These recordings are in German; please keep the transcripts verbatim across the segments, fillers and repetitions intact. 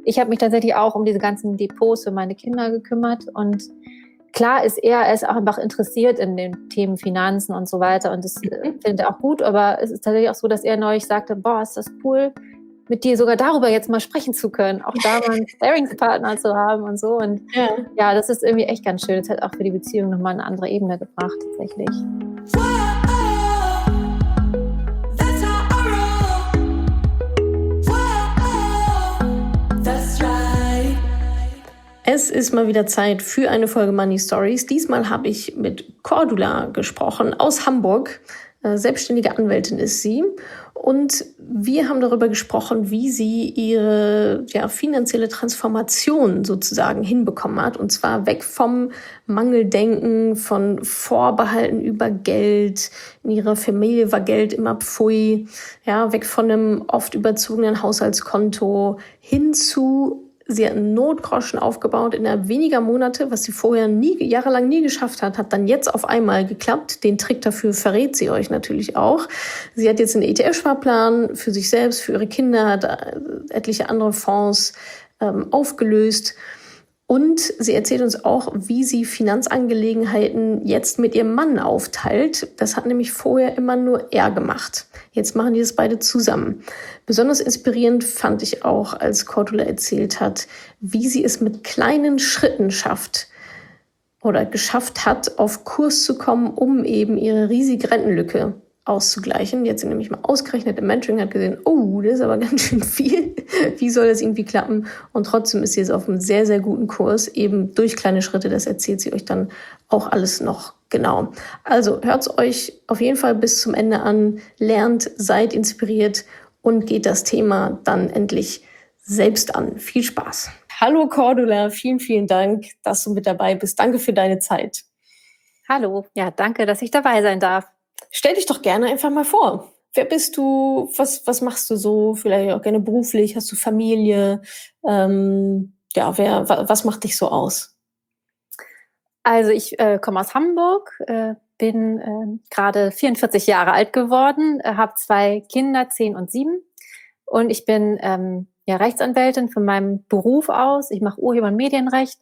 ich habe mich tatsächlich auch um diese ganzen Depots für meine Kinder gekümmert und klar ist er, er ist auch einfach interessiert in den Themen Finanzen und so weiter und das äh, findet er auch gut, aber es ist tatsächlich auch so, dass er neulich sagte, boah, ist das cool, mit dir sogar darüber jetzt mal sprechen zu können, auch da mal einen Sparingspartner zu haben und so und Ja. ja, das ist irgendwie echt ganz schön, das hat auch für die Beziehung nochmal eine andere Ebene gebracht tatsächlich. Es ist mal wieder Zeit für eine Folge Money Stories. Diesmal habe ich mit Cordula gesprochen aus Hamburg. Selbstständige Anwältin ist sie. Und wir haben darüber gesprochen, wie sie ihre ja, finanzielle Transformation sozusagen hinbekommen hat. Und zwar weg vom Mangeldenken, von Vorbehalten über Geld. In ihrer Familie war Geld immer Pfui. Ja, weg von einem oft überzogenen Haushaltskonto hin zu... Sie hat einen Notgroschen aufgebaut innerhalb weniger Monate, was sie vorher nie, jahrelang nie geschafft hat, hat dann jetzt auf einmal geklappt. Den Trick dafür verrät sie euch natürlich auch. Sie hat jetzt einen E T F-Sparplan für sich selbst, für ihre Kinder, hat etliche andere Fonds ähm, aufgelöst. Und sie erzählt uns auch, wie sie Finanzangelegenheiten jetzt mit ihrem Mann aufteilt. Das hat nämlich vorher immer nur er gemacht. Jetzt machen die das beide zusammen. Besonders inspirierend fand ich auch, als Cordula erzählt hat, wie sie es mit kleinen Schritten schafft oder geschafft hat, auf Kurs zu kommen, um eben ihre riesige Rentenlücke auszugleichen. Jetzt sind nämlich mal ausgerechnet im Mentoring, hat gesehen, oh, das ist aber ganz schön viel. Wie soll das irgendwie klappen? Und trotzdem ist sie jetzt auf einem sehr, sehr guten Kurs, eben durch kleine Schritte. Das erzählt sie euch dann auch alles noch genau. Also hört's euch auf jeden Fall bis zum Ende an, lernt, seid inspiriert und geht das Thema dann endlich selbst an. Viel Spaß. Hallo Cordula, vielen, vielen Dank, dass du mit dabei bist. Danke für deine Zeit. Hallo, ja, danke, dass ich dabei sein darf. Stell dich doch gerne einfach mal vor. Wer bist du? Was, was machst du so? Vielleicht auch gerne beruflich? Hast du Familie? Ähm, ja, wer, was macht dich so aus? Also ich äh, komme aus Hamburg, äh, bin äh, gerade vierundvierzig Jahre alt geworden, äh, habe zwei Kinder, zehn und sieben. Und ich bin ähm, ja Rechtsanwältin von meinem Beruf aus. Ich mache Urheber- und Medienrecht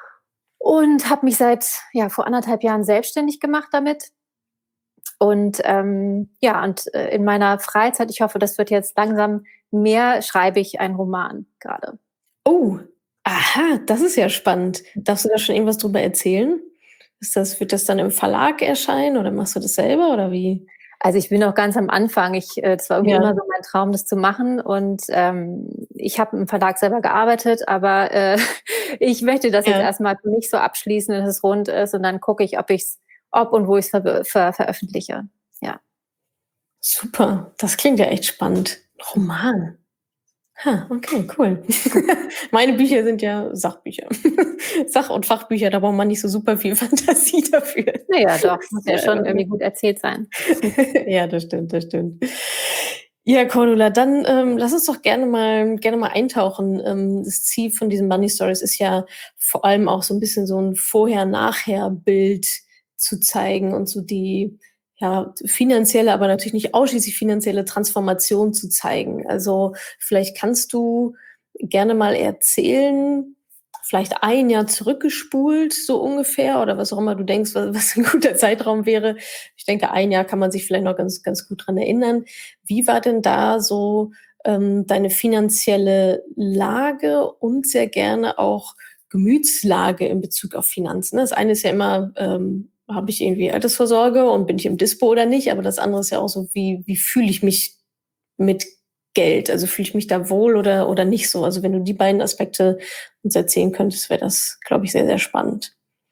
und habe mich seit ja vor anderthalb Jahren selbstständig gemacht damit. Und ähm, ja, und äh, in meiner Freizeit, ich hoffe, das wird jetzt langsam mehr, schreibe ich einen Roman gerade. Oh, aha, das ist ja spannend. Darfst du da schon irgendwas drüber erzählen? Ist das, wird das dann im Verlag erscheinen oder machst du das selber oder wie? Also ich bin noch ganz am Anfang. Ich, äh, das war irgendwie Ja. immer so mein Traum, das zu machen. Und ähm, ich habe im Verlag selber gearbeitet, aber äh, ich möchte das Ja. jetzt erstmal für mich so abschließen, dass es rund ist. Und dann gucke ich, ob ich's, ob und wo ich es ver ver veröffentliche. Ja. Super, das klingt ja echt spannend. Roman. Ha, okay, cool. Meine Bücher sind ja Sachbücher. Sach- und Fachbücher, da braucht man nicht so super viel Fantasie dafür. Naja, doch, muss ja schon irgendwie gut erzählt sein. Ja, das stimmt, das stimmt. Ja, Cordula, dann ähm, lass uns doch gerne mal gerne mal eintauchen. Ähm, das Ziel von diesen Money Stories ist ja vor allem auch so ein bisschen so ein Vorher-Nachher-Bild zu zeigen und so die ja finanzielle, aber natürlich nicht ausschließlich finanzielle Transformation zu zeigen. Also vielleicht kannst du gerne mal erzählen, vielleicht ein Jahr zurückgespult, so ungefähr, oder was auch immer du denkst, was, was ein guter Zeitraum wäre. Ich denke, ein Jahr kann man sich vielleicht noch ganz, ganz gut dran erinnern. Wie war denn da so ähm, deine finanzielle Lage und sehr gerne auch Gemütslage in Bezug auf Finanzen? Das eine ist ja immer, ähm, habe ich irgendwie Altersvorsorge und bin ich im Dispo oder nicht? Aber das andere ist ja auch so, wie, wie fühle ich mich mit Geld? Also fühle ich mich da wohl oder, oder nicht so? Also wenn du die beiden Aspekte uns erzählen könntest, wäre das, glaube ich, sehr, sehr spannend.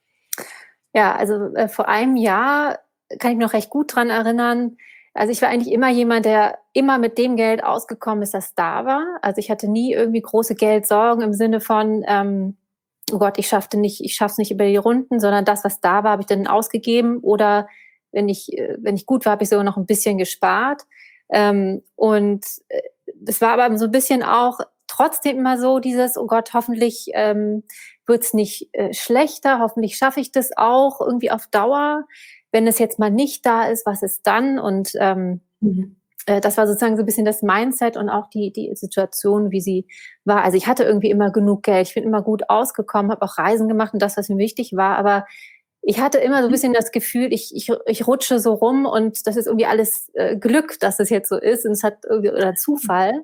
Ja, also äh, vor einem Jahr kann ich mich noch recht gut dran erinnern. Also ich war eigentlich immer jemand, der immer mit dem Geld ausgekommen ist, das da war. Also ich hatte nie irgendwie große Geldsorgen im Sinne von, ähm, oh Gott, ich schaffte nicht, ich schaff's nicht über die Runden, sondern das, was da war, habe ich dann ausgegeben oder wenn ich, äh, wenn ich gut war, habe ich sogar noch ein bisschen gespart. Ähm, und äh, es war aber so ein bisschen auch trotzdem immer so dieses, oh Gott, hoffentlich ähm, wird's nicht äh, schlechter, hoffentlich schaffe ich das auch irgendwie auf Dauer. Wenn es jetzt mal nicht da ist, was ist dann? Und ähm, Mhm. äh, das war sozusagen so ein bisschen das Mindset und auch die die Situation, wie sie war. Also, ich hatte irgendwie immer genug Geld. Ich bin immer gut ausgekommen, habe auch Reisen gemacht und das, was mir wichtig war, aber ich hatte immer so ein bisschen das Gefühl, ich ich ich rutsche so rum und das ist irgendwie alles, äh, Glück, dass das jetzt so ist und es hat irgendwie oder Zufall.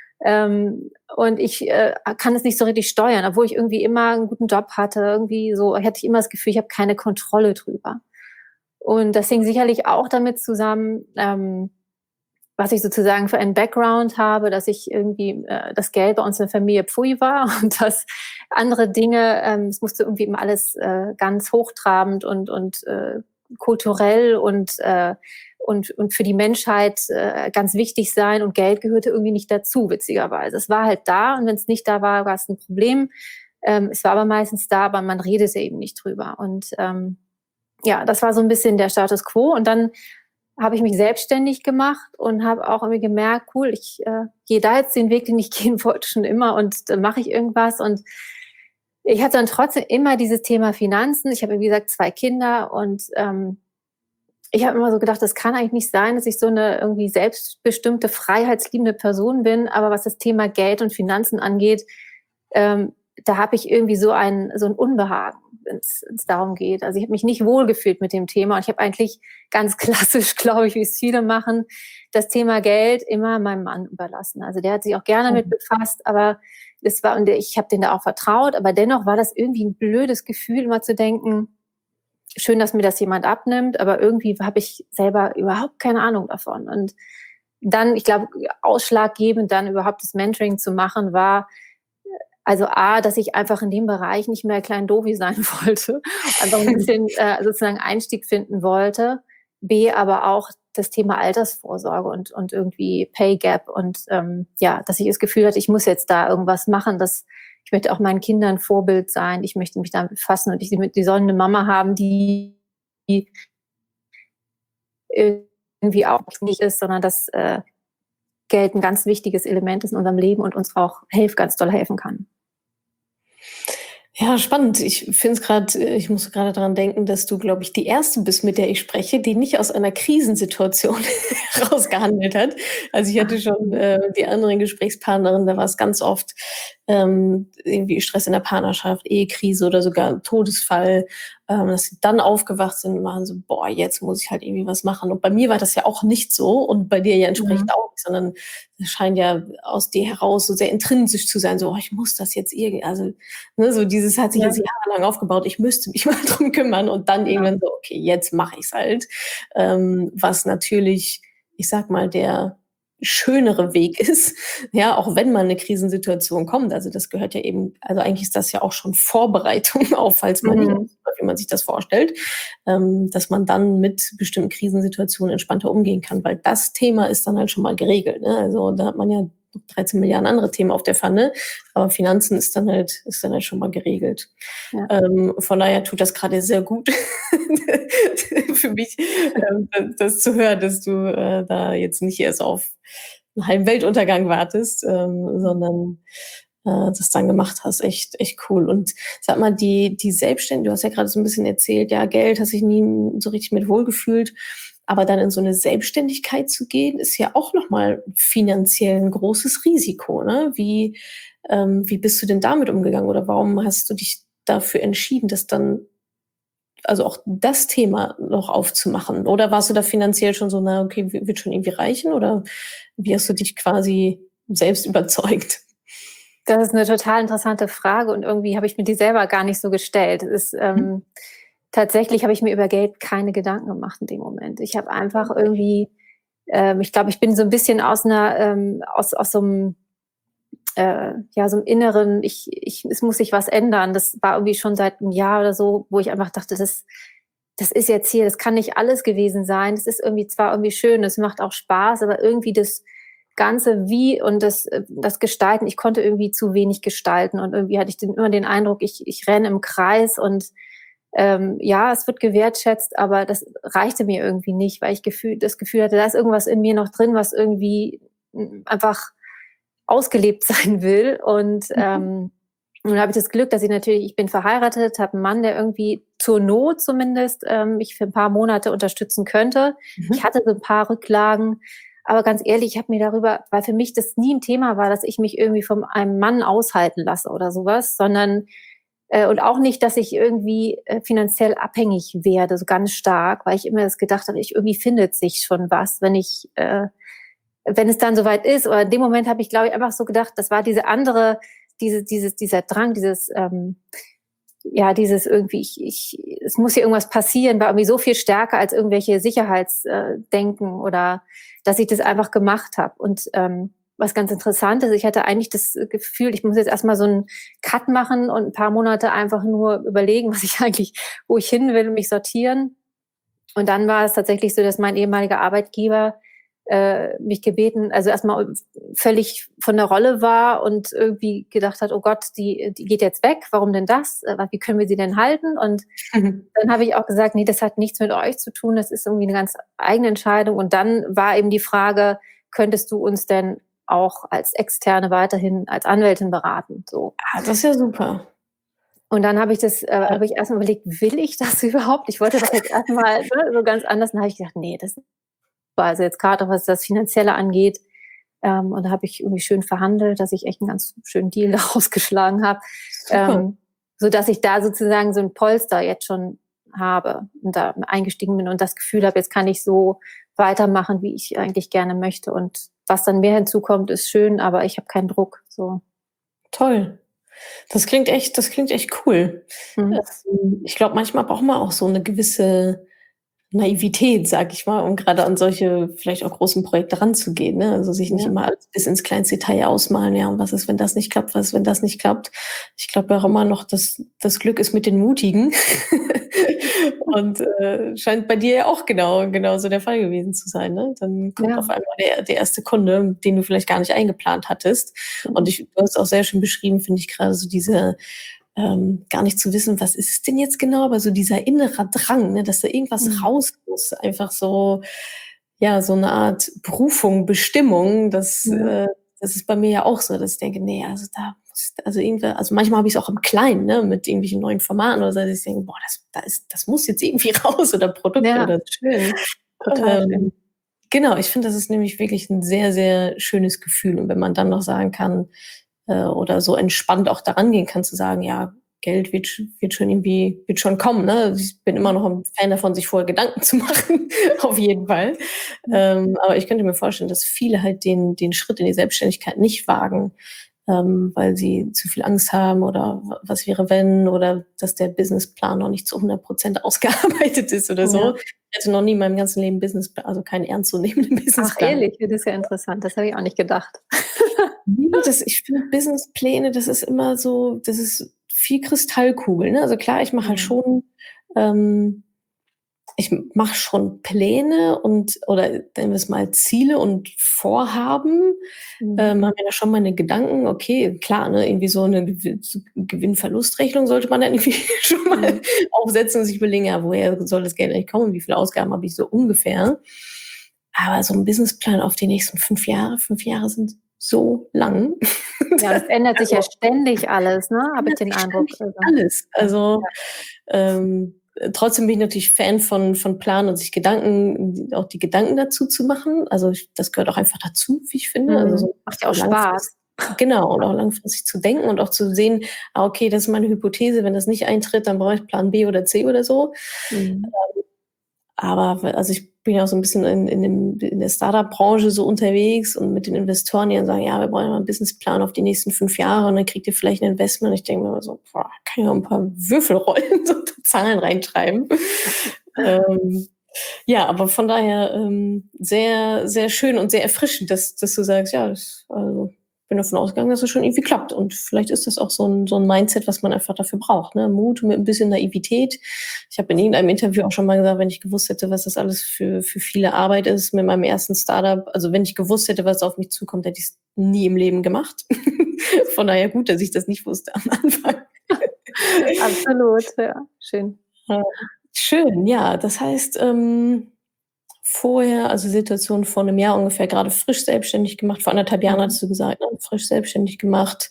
Ähm, und ich, äh, kann es nicht so richtig steuern, obwohl ich irgendwie immer einen guten Job hatte. Irgendwie so hatte ich immer das Gefühl, ich habe keine Kontrolle drüber. Und das hing sicherlich auch damit zusammen, ähm, was ich sozusagen für einen Background habe, dass ich irgendwie äh, das Geld bei uns in der Familie Pfui war und dass andere Dinge, ähm, es musste irgendwie immer alles äh, ganz hochtrabend und, und äh, kulturell und, äh, und, und für die Menschheit äh, ganz wichtig sein und Geld gehörte irgendwie nicht dazu, witzigerweise. Es war halt da und wenn es nicht da war, war es ein Problem. Ähm, es war aber meistens da, aber man redete eben nicht drüber. Und ähm, ja, das war so ein bisschen der Status quo. Und dann habe ich mich selbstständig gemacht und habe auch irgendwie gemerkt, cool, ich äh, gehe da jetzt den Weg, den ich gehen wollte schon immer und dann mache ich irgendwas. Und ich hatte dann trotzdem immer dieses Thema Finanzen. Ich habe, wie gesagt, zwei Kinder und ähm, ich habe immer so gedacht, das kann eigentlich nicht sein, dass ich so eine irgendwie selbstbestimmte, freiheitsliebende Person bin. Aber was das Thema Geld und Finanzen angeht, ähm, da habe ich irgendwie so ein, so ein Unbehagen, wenn es darum geht. Also ich habe mich nicht wohlgefühlt mit dem Thema und ich habe eigentlich ganz klassisch, glaube ich, wie es viele machen, das Thema Geld immer meinem Mann überlassen. Also der hat sich auch gerne mit befasst, aber das war, und ich habe den da auch vertraut, aber dennoch war das irgendwie ein blödes Gefühl, immer zu denken, schön, dass mir das jemand abnimmt, aber irgendwie habe ich selber überhaupt keine Ahnung davon. Und dann, ich glaube, ausschlaggebend dann überhaupt das Mentoring zu machen, war, also A, dass ich einfach in dem Bereich nicht mehr klein Dovi sein wollte, einfach ein bisschen äh, sozusagen Einstieg finden wollte. B, aber auch das Thema Altersvorsorge und, und irgendwie Pay Gap und ähm, ja, dass ich das Gefühl hatte, ich muss jetzt da irgendwas machen, dass ich möchte auch meinen Kindern Vorbild sein, ich möchte mich damit befassen und ich, die sollen eine Mama haben, die, die irgendwie auch nicht ist, sondern dass äh, Geld ein ganz wichtiges Element ist in unserem Leben und uns auch helf, ganz doll helfen kann. Ja, spannend. Ich finde es gerade, ich muss gerade daran denken, dass du, glaube ich, die erste bist, mit der ich spreche, die nicht aus einer Krisensituation rausgehandelt hat. Also ich hatte schon äh, die anderen Gesprächspartnerinnen, da war es ganz oft ähm, irgendwie Stress in der Partnerschaft, Ehekrise oder sogar Todesfall, ähm, dass sie dann aufgewacht sind und waren so, boah, jetzt muss ich halt irgendwie was machen. Und bei mir war das ja auch nicht so und bei dir ja entsprechend Mhm. auch nicht, sondern es scheint ja aus dir heraus so sehr intrinsisch zu sein, so, oh, ich muss das jetzt irgendwie, also ne, so dieses hat sich Ja, jetzt jahrelang aufgebaut, ich müsste mich mal drum kümmern und dann genau. irgendwann so, okay, jetzt mache ich's halt. Ähm, was natürlich, ich sag mal, der schönere Weg ist, ja, auch wenn mal eine Krisensituation kommt. Also das gehört ja eben, also eigentlich ist das ja auch schon Vorbereitung auf, falls man nicht, Mhm. wie man sich das vorstellt, ähm, dass man dann mit bestimmten Krisensituationen entspannter umgehen kann, weil das Thema ist dann halt schon mal geregelt. Ne? Also da hat man ja dreizehn Milliarden andere Themen auf der Pfanne, aber Finanzen ist dann halt, ist dann halt schon mal geregelt. Ja. Ähm, von daher tut das gerade sehr gut für mich, ähm, das, das zu hören, dass du äh, da jetzt nicht erst auf einen halben Weltuntergang wartest, ähm, sondern äh, das dann gemacht hast. Echt, echt cool. Und sag mal, die, die Selbstständigkeit, du hast ja gerade so ein bisschen erzählt, ja, Geld, hast dich nie so richtig mit wohlgefühlt. Aber dann in so eine Selbstständigkeit zu gehen, ist ja auch nochmal finanziell ein großes Risiko, ne? Wie, ähm, wie bist du denn damit umgegangen oder warum hast du dich dafür entschieden, das dann, also auch das Thema noch aufzumachen? Oder warst du da finanziell schon so, na, okay, wird schon irgendwie reichen? Oder wie hast du dich quasi selbst überzeugt? Das ist eine total interessante Frage und irgendwie habe ich mir die selber gar nicht so gestellt. Es ist, Mhm. ähm tatsächlich habe ich mir über Geld keine Gedanken gemacht in dem Moment. Ich habe einfach irgendwie ähm, ich glaube, ich bin so ein bisschen aus einer ähm, aus aus so einem äh, ja, so 'm inneren ich ich es muss sich was ändern. Das war irgendwie schon seit einem Jahr oder so, wo ich einfach dachte: „Das das ist jetzt hier das kann nicht alles gewesen sein. Das ist irgendwie zwar irgendwie schön, es macht auch Spaß, aber irgendwie das Ganze wie und das äh, das Gestalten ich konnte irgendwie zu wenig gestalten und irgendwie hatte ich den immer den Eindruck, ich ich renne im Kreis und, ähm, ja, es wird gewertschätzt, aber das reichte mir irgendwie nicht, weil ich Gefühl das Gefühl hatte, da ist irgendwas in mir noch drin, was irgendwie, hm, einfach ausgelebt sein will. Und Mhm. ähm, nun habe ich das Glück, dass ich natürlich, ich bin verheiratet, habe einen Mann, der irgendwie zur Not zumindest ähm, mich für ein paar Monate unterstützen könnte. Ich Mhm. hatte so ein paar Rücklagen, Aber ganz ehrlich, ich habe mir darüber, weil für mich das nie ein Thema war, dass ich mich irgendwie von einem Mann aushalten lasse oder sowas, sondern äh, und auch nicht, dass ich irgendwie äh, finanziell abhängig werde, so ganz stark, weil ich immer das gedacht habe, ich irgendwie findet sich schon was, wenn ich, äh, wenn es dann soweit ist. Oder in dem Moment habe ich, glaube ich, einfach so gedacht, das war diese andere, diese, dieses, dieser Drang, dieses, ähm, ja, dieses irgendwie, ich, ich, es muss hier irgendwas passieren, war irgendwie so viel stärker als irgendwelche Sicherheitsdenken oder dass ich das einfach gemacht habe. Und ähm, was ganz interessant ist, ich hatte eigentlich das Gefühl, ich muss jetzt erstmal so einen Cut machen und ein paar Monate einfach nur überlegen, was ich eigentlich, wo ich hin will, mich sortieren. Und dann war es tatsächlich so, dass mein ehemaliger Arbeitgeber äh, mich gebeten, also erstmal völlig von der Rolle war und irgendwie gedacht hat, oh Gott, die, die geht jetzt weg, warum denn das? Äh, Wie können wir sie denn halten? Und Mhm. dann habe ich auch gesagt, nee, das hat nichts mit euch zu tun, das ist irgendwie eine ganz eigene Entscheidung. Und dann war eben die Frage, könntest du uns denn auch als Externe weiterhin als Anwältin beraten? So. Ah, das ist ja super. Und dann habe ich das, äh, Ja. habe ich erstmal überlegt, will ich das überhaupt? Ich wollte das jetzt erstmal ne, so ganz anders. Dann habe ich gedacht, nee, das war also jetzt gerade, was das Finanzielle angeht. Ähm, und da habe ich irgendwie schön verhandelt, dass ich echt einen ganz schönen Deal daraus geschlagen habe. Ähm, so dass ich da sozusagen so ein Polster jetzt schon habe und da eingestiegen bin und das Gefühl habe, jetzt kann ich so weitermachen, wie ich eigentlich gerne möchte. Und was dann mehr hinzukommt, ist schön, aber ich habe keinen Druck. So. Toll. Das klingt echt, das klingt echt cool. Mhm. Ähm, Ich glaube, manchmal braucht man auch so eine gewisse Naivität, sag ich mal, um gerade an solche vielleicht auch großen Projekte ranzugehen, ne? Also sich nicht Ja. immer alles bis ins kleinste Detail ausmalen, ja, und was ist, wenn das nicht klappt, was ist, wenn das nicht klappt? Ich glaube auch immer noch, dass das Glück ist mit den Mutigen. Und äh, scheint bei dir ja auch genau genauso der Fall gewesen zu sein, ne? Dann kommt Ja. auf einmal der, der erste Kunde, den du vielleicht gar nicht eingeplant hattest. Und ich, du hast auch sehr schön beschrieben, finde ich, gerade so diese ähm, gar nicht zu wissen, was ist es denn jetzt genau, aber so dieser innere Drang, ne, dass da irgendwas Mhm. raus muss, einfach so, ja, so eine Art Berufung, Bestimmung, das, Ja. äh, das ist bei mir ja auch so, dass ich denke, nee, also da muss, also irgendwie, also manchmal habe ich es auch im Kleinen, ne, mit irgendwelchen neuen Formaten oder so, dass ich denke, boah, das, da ist, das muss jetzt irgendwie raus oder Produkte Ja, oder schön. Total ähm, schön. genau, ich finde, das ist nämlich wirklich ein sehr, sehr schönes Gefühl. Und wenn man dann noch sagen kann, äh, oder so entspannt auch daran gehen kann, zu sagen, ja, Geld wird, sch- wird schon irgendwie, wird schon kommen, ne? Ich bin immer noch ein Fan davon, sich vorher Gedanken zu machen, auf jeden Fall. Ähm, aber ich könnte mir vorstellen, dass viele halt den, den Schritt in die Selbstständigkeit nicht wagen, ähm, weil sie zu viel Angst haben oder wa- was wäre wenn oder dass der Businessplan noch nicht zu hundert Prozent ausgearbeitet ist oder Ja. so. Ich hatte noch nie in meinem ganzen Leben Business, also keinen ernstzunehmenden Ach, Businessplan. ehrlich, das ist ja interessant. Das habe ich auch nicht gedacht. Nee, das, ich finde Businesspläne, das ist immer so, das ist viel Kristallkugel, ne? Also klar, ich mache halt Mhm. schon, ähm, ich mache schon Pläne und oder nennen wir es mal Ziele und Vorhaben. Mhm. Ähm, habe mir da schon meine Gedanken, okay, klar, ne, irgendwie so eine Gew- Gewinn-Verlust-Rechnung sollte man dann irgendwie schon mal Mhm. aufsetzen und sich überlegen, ja, woher soll das Geld eigentlich kommen, wie viele Ausgaben habe ich so ungefähr. Aber so ein Businessplan auf die nächsten fünf Jahre, fünf Jahre sind so lang. Ja, und es ändert sich ja Also, ständig alles, ne, habe ich ändert den sich Eindruck. ständig Also, alles. ja, Also, ja, ähm, äh, trotzdem bin ich natürlich Fan von von Planen und sich Gedanken auch die Gedanken dazu zu machen. Also, ich das gehört auch einfach dazu, wie ich finde. Also, mhm. so Macht ja so auch Spaß. langfristig genau, und auch langfristig zu denken und auch zu sehen: „Ah, okay, das ist meine Hypothese. Wenn das nicht eintritt, dann brauche ich Plan B oder C oder so.“ Mhm. Aber w also, ich bin ja auch so 'n bisschen in in dem in der Start-up-Branche so unterwegs und mit den Investoren, die dann sagen: „Ja, wir brauchen ja mal 'n Businessplan auf die nächsten fünf Jahre und dann kriegt ihr vielleicht 'n Investment.“ Und ich denke mir immer so: „Boah, kann ich auch 'n paar Würfel rollen, so Zahlen reintreiben.“ Ähm, ja, aber von daher, ähm, sehr, sehr schön und sehr erfrischend, dass dass du sagst: „Ja, das also, bin davon ausgegangen, dass es schon irgendwie klappt.“ Und vielleicht ist das auch so 'n so 'n Mindset, was man einfach dafür braucht, ne? Mut mit 'n bisschen Naivität. Ich habe in irgendeinem Interview auch schon mal gesagt, wenn ich gewusst hätte, was das alles für für viele Arbeit ist mit meinem ersten Start-up, also, wenn ich gewusst hätte, was auf mich zukommt, hätte ich's nie im Leben gemacht. Von daher gut, dass ich das nicht wusste am Anfang. Absolut, ja, schön. Ja, schön, ja. Das heißt, ähm, vorher, also Situation vor einem Jahr ungefähr, gerade frisch selbstständig gemacht. Vor anderthalb Jahren Mhm. hattest du gesagt, ne, frisch selbstständig gemacht.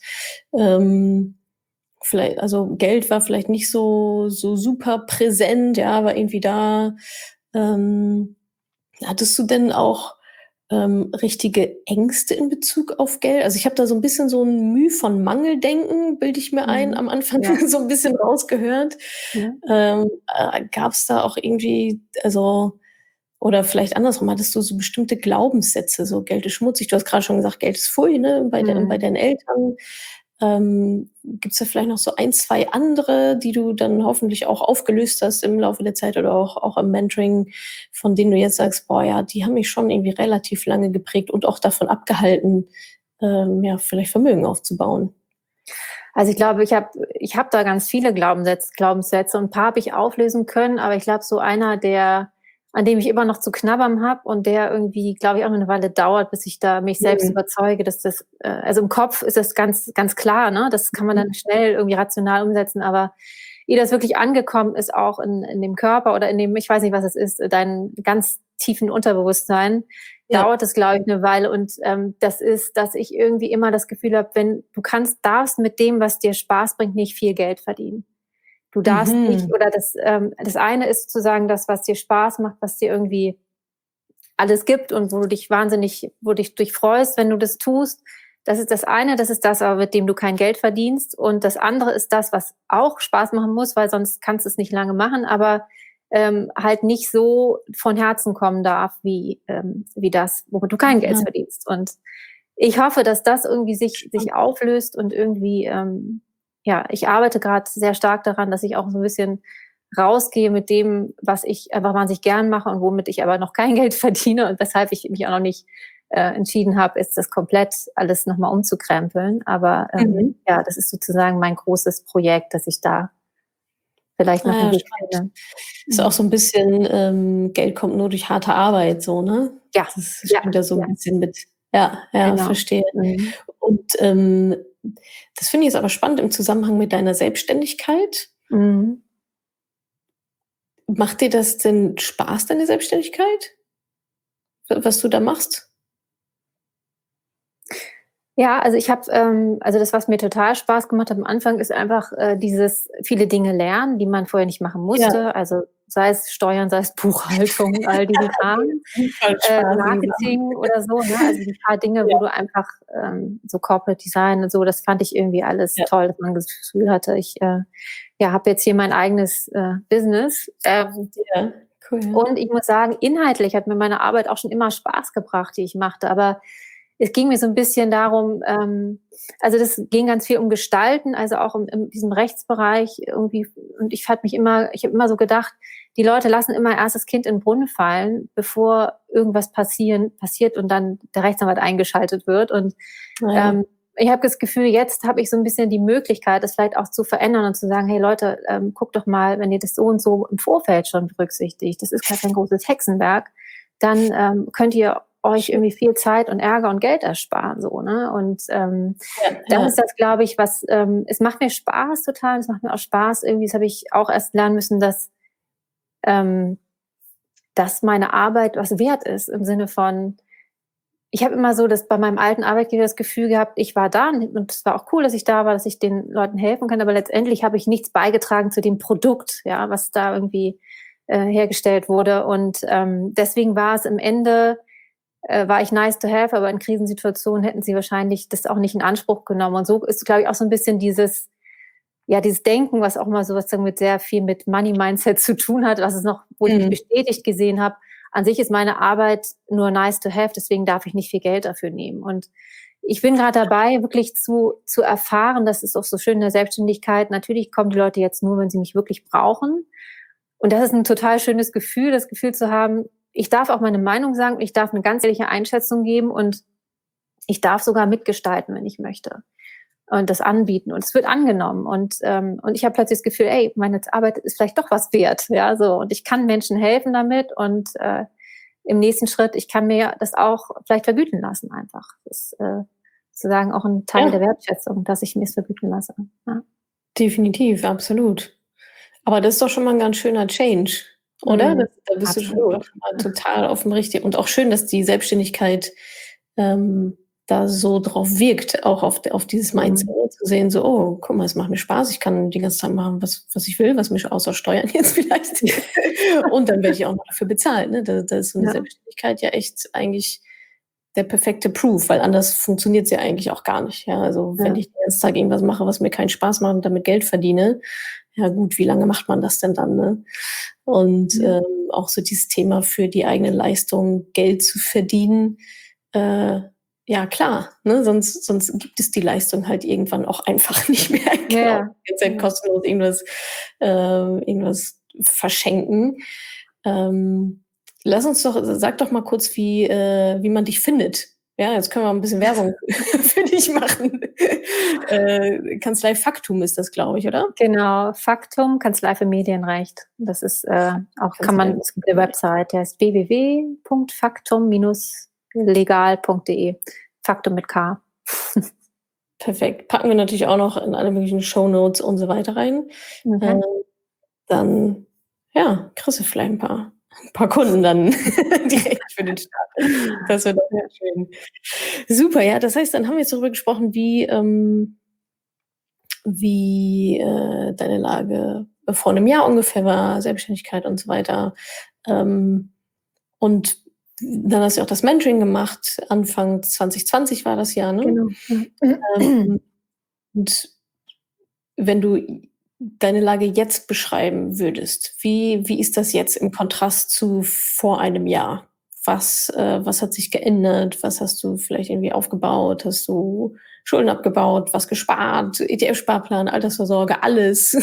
Ähm, Vielleicht, also Geld war vielleicht nicht so so super präsent, ja, war irgendwie da. Ähm, hattest du denn auch ähm, richtige Ängste in Bezug auf Geld? Also, ich habe da so 'n bisschen so 'n Mühe von Mangeldenken, bilde ich mir ein, Mhm. am Anfang Ja. so 'n bisschen rausgehört. Ja. Ähm, äh, gab's da auch irgendwie also oder vielleicht andersrum, hattest du so bestimmte Glaubenssätze, so Geld ist schmutzig? Du hast grade schon gesagt, Geld ist Pfui, ne, bei de bei Mhm. deinen Eltern. Ähm, gibt's da vielleicht noch so ein, zwei andere, die du dann hoffentlich auch aufgelöst hast im Laufe der Zeit oder auch auch im Mentoring, von denen du jetzt sagst: „Boah, ja, die haben mich schon irgendwie relativ lange geprägt und auch davon abgehalten, ähm, ja, vielleicht Vermögen aufzubauen?“ Also, ich glaube, ich habe ich habe da ganz viele Glaubenssätz Glaubenssätze und 'n paar habe ich auflösen können, aber ich glaube, so einer, der an dem ich immer noch zu knabbern habe und der irgendwie, glaube ich, auch noch 'ne Weile dauert, bis ich da mich selbst Mhm. überzeuge, dass das äh, also, im Kopf ist das ganz ganz klar, ne? Das kann man Mhm. dann schnell irgendwie rational umsetzen, aber ehe das wirklich angekommen ist, auch in in dem Körper oder in dem ich weiß nicht, was es ist, deinem ganz tiefen Unterbewusstsein, Ja. dauert es, glaube ich, 'ne Weile und, ähm, das ist, dass ich irgendwie immer das Gefühl habe, wenn du kannst darfst mit dem, was dir Spaß bringt, nicht viel Geld verdienen. Du darfst nicht Mhm. oder das ähm, das eine ist sozusagen das, was dir Spaß macht, was dir irgendwie alles gibt und wo du dich wahnsinnig wo du dich durch freust, wenn du das tust. Das ist das eine, das ist das aber, mit dem du kein Geld verdienst. Und das andere ist das, was auch Spaß machen muss, weil sonst kannst du's nicht lange machen, aber, ähm, halt nicht so von Herzen kommen darf wie ähm, wie das, womit du kein Geld Ja. verdienst. Und ich hoffe, dass das irgendwie sich Spannend. sich auflöst und irgendwie, ähm ja, ich arbeite grad sehr stark daran, dass ich auch so 'n bisschen rausgehe mit dem, was ich einfach wahnsinnig gern mache und womit ich aber noch kein Geld verdiene und weshalb ich mich auch noch nicht, äh, entschieden habe, ist das komplett alles noch mal umzukrempeln. Aber, Mhm. ähm, ja, das ist sozusagen mein großes Projekt, dass ich da vielleicht noch Ah 'n ja, Weg spannend. finde. Ist auch Mhm. so 'n bisschen, ähm, Geld kommt nur durch harte Arbeit so, ne? Ja, Das ja, schwingt da so 'n ja. bisschen mit. Ja, ja, Genau. verstehe. Mhm. Und, ähm, das finde ich jetzt aber spannend im Zusammenhang mit deiner Selbstständigkeit. Mhm. Macht dir das denn Spaß, deine Selbstständigkeit? W was du da machst? Ja, also, ich habe ähm, also, das, was mir total Spaß gemacht hat am Anfang, ist einfach, äh, dieses viele Dinge lernen, die man vorher nicht machen Ja. musste. Also, sei es Steuern, sei es Buchhaltung, all diesen Kram, Super äh, spaßige Sachen. Marketing oder so, ne? Also, 'n paar Dinge, Ja. wo du einfach, ähm so Corporate Design und so, das fand ich irgendwie alles Ja. toll, dass man das Gefühl hatte, ich, äh, ja, habe jetzt hier mein eigenes, äh, Business. Ähm Ja, cool. und ich muss sagen, inhaltlich hat mir meine Arbeit auch schon immer Spaß gebracht, die ich machte. Aber es ging mir so 'n bisschen darum ähm, also, das ging ganz viel um Gestalten, also, auch um in diesem Rechtsbereich irgendwie und ich habe mich immer ich habe immer so gedacht, die Leute lassen immer erst das Kind in 'n Brunnen fallen, bevor irgendwas passieren passiert und dann der Rechtsanwalt eingeschaltet wird. Und, Ah ja. ähm, ich habe das Gefühl, jetzt habe ich so 'n bisschen die Möglichkeit, das vielleicht auch zu verändern und zu sagen: „Hey Leute, ähm, guckt doch mal, wenn ihr das so und so im Vorfeld schon berücksichtigt, das ist gar kein großes Hexenwerk, dann, ähm, könnt ihr euch Schön. irgendwie viel Zeit und Ärger und Geld ersparen“, so, ne? Und, ähm, Ja, das ja. ist das, glaube ich, was ähm, es macht mir Spaß total. Es macht mir auch Spaß irgendwie, das habe ich auch erst lernen müssen, dass ähm, dass meine Arbeit was wert ist im Sinne von ich habe immer so das bei meinem alten Arbeitgeber das Gefühl gehabt, ich war da und und es war auch cool, dass ich da war, dass ich den Leuten helfen kann, aber letztendlich habe ich nichts beigetragen zu dem Produkt, ja, was da irgendwie, äh, hergestellt wurde. Und, ähm, deswegen war es am Ende äh, war ich nice to have, aber in Krisensituationen hätten sie wahrscheinlich das auch nicht in Anspruch genommen. Und so ist, glaube ich, auch so 'n bisschen dieses ja, dieses Denken, was auch mal so was mit sehr viel mit Money-Mindset zu tun hat, was es noch wo ich mich Mhm. bestätigt gesehen habe. An sich ist meine Arbeit nur nice to have, deswegen darf ich nicht viel Geld dafür nehmen. Und ich bin grad dabei, wirklich zu zu erfahren, das ist auch so schön in der Selbstständigkeit, natürlich kommen die Leute jetzt nur, wenn sie mich wirklich brauchen. Und das ist 'n total schönes Gefühl, das Gefühl zu haben, ich darf auch meine Meinung sagen, ich darf 'ne ganz ehrliche Einschätzung geben und ich darf sogar mitgestalten, wenn ich möchte und das anbieten. Und es wird angenommen. Und, ähm und ich habe plötzlich das Gefühl: „Ey, meine Arbeit ist vielleicht doch was wert“, ja, so. Und ich kann Menschen helfen damit und, äh, im nächsten Schritt, ich kann mir das auch vielleicht vergüten lassen einfach. Das ist, äh, sozusagen auch 'n Teil der Ja. Wertschätzung, dass ich mir's vergüten lasse, ja. Definitiv, absolut. Aber das ist doch schon mal 'n ganz schöner Change, oder? Mhm. Das da bist du doch Absolut. schon mal total auf'm richtig und auch schön, dass die Selbstständigkeit, ähm, da so drauf wirkt, auch auf d auf dieses Mindset Mhm. zu sehen, so: „Oh, guck mal, es macht mir Spaß. Ich kann den ganzen Tag machen, was was ich will, was mich außer Steuern jetzt vielleicht und dann werde ich auch noch dafür bezahlt“, ne? Da da ist so 'ne Ja. Selbstständigkeit ja echt eigentlich der perfekte Proof, weil anders funktioniert's ja eigentlich auch gar nicht. Ja, also wenn Ja. ich den ganzen Tag irgendwas mache, was mir keinen Spaß macht und damit Geld verdiene, ja gut, wie lange macht man das denn dann, ne? Und Ja. ähm, auch so dieses Thema für die eigene Leistung Geld zu verdienen, äh, ja klar, ne? Sonst, sonst gibt es die Leistung halt irgendwann auch einfach nicht mehr. Ja, Genau. ja. Jetzt halt Ja. kostenlos irgendwas, äh, irgendwas verschenken. Ähm, lass uns doch, sag doch mal kurz, wie, äh, wie man dich findet. Ja, jetzt können wir ein bisschen Werbung für dich machen. Äh, Kanzlei Faktum ist das, glaube ich, oder? Genau, Faktum, Kanzlei für Medienrecht. Das ist äh, auch, kann Kanzlei. man, es gibt eine Website, der ist w w w punkt faktum legal punkt d e. Faktum mit K. Perfekt. Packen wir natürlich auch noch in alle möglichen Shownotes und so weiter rein. Mhm. Ähm, dann, ja, kriegst du vielleicht ein paar, ein paar Kunden dann direkt für den Start. Das wird sehr schön. Super, ja, das heißt, dann haben wir jetzt darüber gesprochen, wie, ähm, wie äh, deine Lage vor einem Jahr ungefähr war, Selbstständigkeit und so weiter. Ähm, und dann hast du auch das Mentoring gemacht. Anfang zwanzig zwanzig war das Jahr, ne? Genau. Ja. Ähm, und wenn du deine Lage jetzt beschreiben würdest, wie, wie ist das jetzt im Kontrast zu vor einem Jahr? Was, äh, was hat sich geändert? Was hast du vielleicht irgendwie aufgebaut? Hast du Schulden abgebaut? Was gespart? E T F-Sparplan, Altersvorsorge, alles.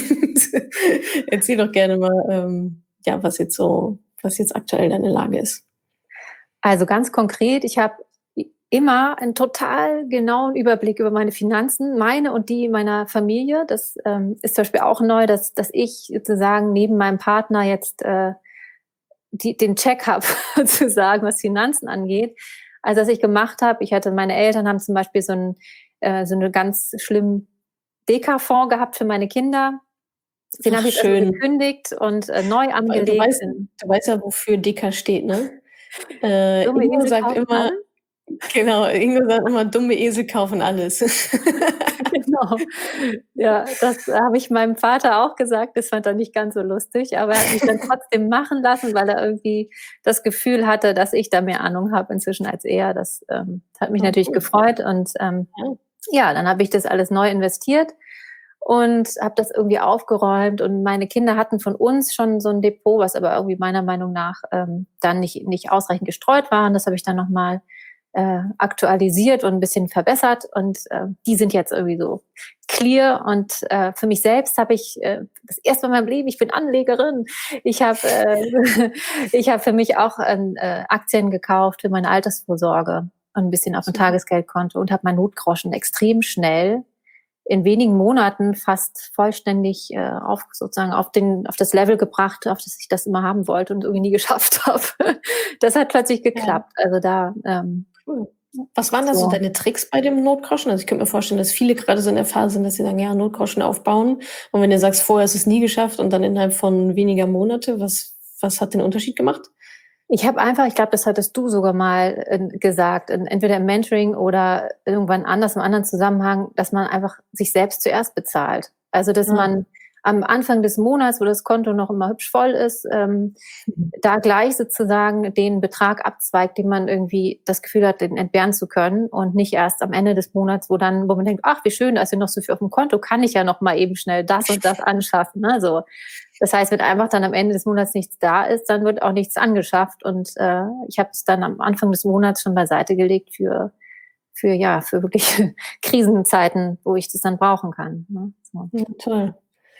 Erzähl doch gerne mal, ähm, ja, was jetzt so, was jetzt aktuell deine Lage ist. Also ganz konkret, ich habe immer einen total genauen Überblick über meine Finanzen, meine und die meiner Familie. Das ähm, ist zum Beispiel auch neu, dass, dass ich sozusagen neben meinem Partner jetzt äh, die, den Check habe, sozusagen, was Finanzen angeht. Also was ich gemacht habe, ich hatte, meine Eltern haben zum Beispiel so, ein, äh, so einen ganz schlimmen Deka-Fonds gehabt für meine Kinder. Den habe ich jetzt erstmal Schön. gekündigt und äh, neu Du angelegt. weißt, du weißt ja, wofür Deka steht, ne? Äh, Dumme Ingo Esel sagt kaufen immer, alles. genau, Ingo sagt immer, dumme Esel kaufen alles. Genau. Ja, das habe ich meinem Vater auch gesagt. Das fand er nicht ganz so lustig, aber er hat mich dann trotzdem machen lassen, weil er irgendwie das Gefühl hatte, dass ich da mehr Ahnung habe inzwischen als er. Das ähm, hat mich Ah, natürlich cool. gefreut und ähm, Ja. ja, dann habe ich das alles neu investiert und habe das irgendwie aufgeräumt und meine Kinder hatten von uns schon so ein Depot, was aber irgendwie meiner Meinung nach ähm, dann nicht, nicht ausreichend gestreut war und das habe ich dann nochmal äh, aktualisiert und ein bisschen verbessert und äh, die sind jetzt irgendwie so clear und äh, für mich selbst habe ich äh, das erste Mal in meinem Leben, ich bin Anlegerin, ich habe äh, ich habe für mich auch äh, Aktien gekauft für meine Altersvorsorge und ein bisschen auf ein Super. Tagesgeldkonto und habe mein Notgroschen extrem schnell in wenigen Monaten fast vollständig äh, auf sozusagen auf den auf das Level gebracht, auf das ich das immer haben wollte und irgendwie nie geschafft habe. Das hat plötzlich geklappt. Also da ähm, Cool. Was waren da so so. deine Tricks bei dem Notgroschen? Also ich könnte mir vorstellen, dass viele gerade so in der Phase sind, dass sie sagen, ja, Notgroschen aufbauen. Und wenn du sagst, vorher hast du es nie geschafft und dann innerhalb von weniger Monate, was, was hat den Unterschied gemacht? Ich habe einfach, ich glaube, das hattest du sogar mal äh, gesagt, in, entweder im Mentoring oder irgendwann anders im anderen Zusammenhang, dass man einfach sich selbst zuerst bezahlt. Also dass Ja. man am Anfang des Monats, wo das Konto noch immer hübsch voll ist, ähm, da gleich sozusagen den Betrag abzweigt, den man irgendwie das Gefühl hat, den entbehren zu können und nicht erst am Ende des Monats, wo dann, wo man denkt, ach, wie schön, da ist ja noch so viel auf dem Konto, kann ich ja noch mal eben schnell das und das anschaffen. Ne? So. Das heißt, wenn einfach dann am Ende des Monats nichts da ist, dann wird auch nichts angeschafft und äh, ich habe es dann am Anfang des Monats schon beiseite gelegt für für ja für wirklich Krisenzeiten, wo ich das dann brauchen kann. Ne? So. Ja, toll.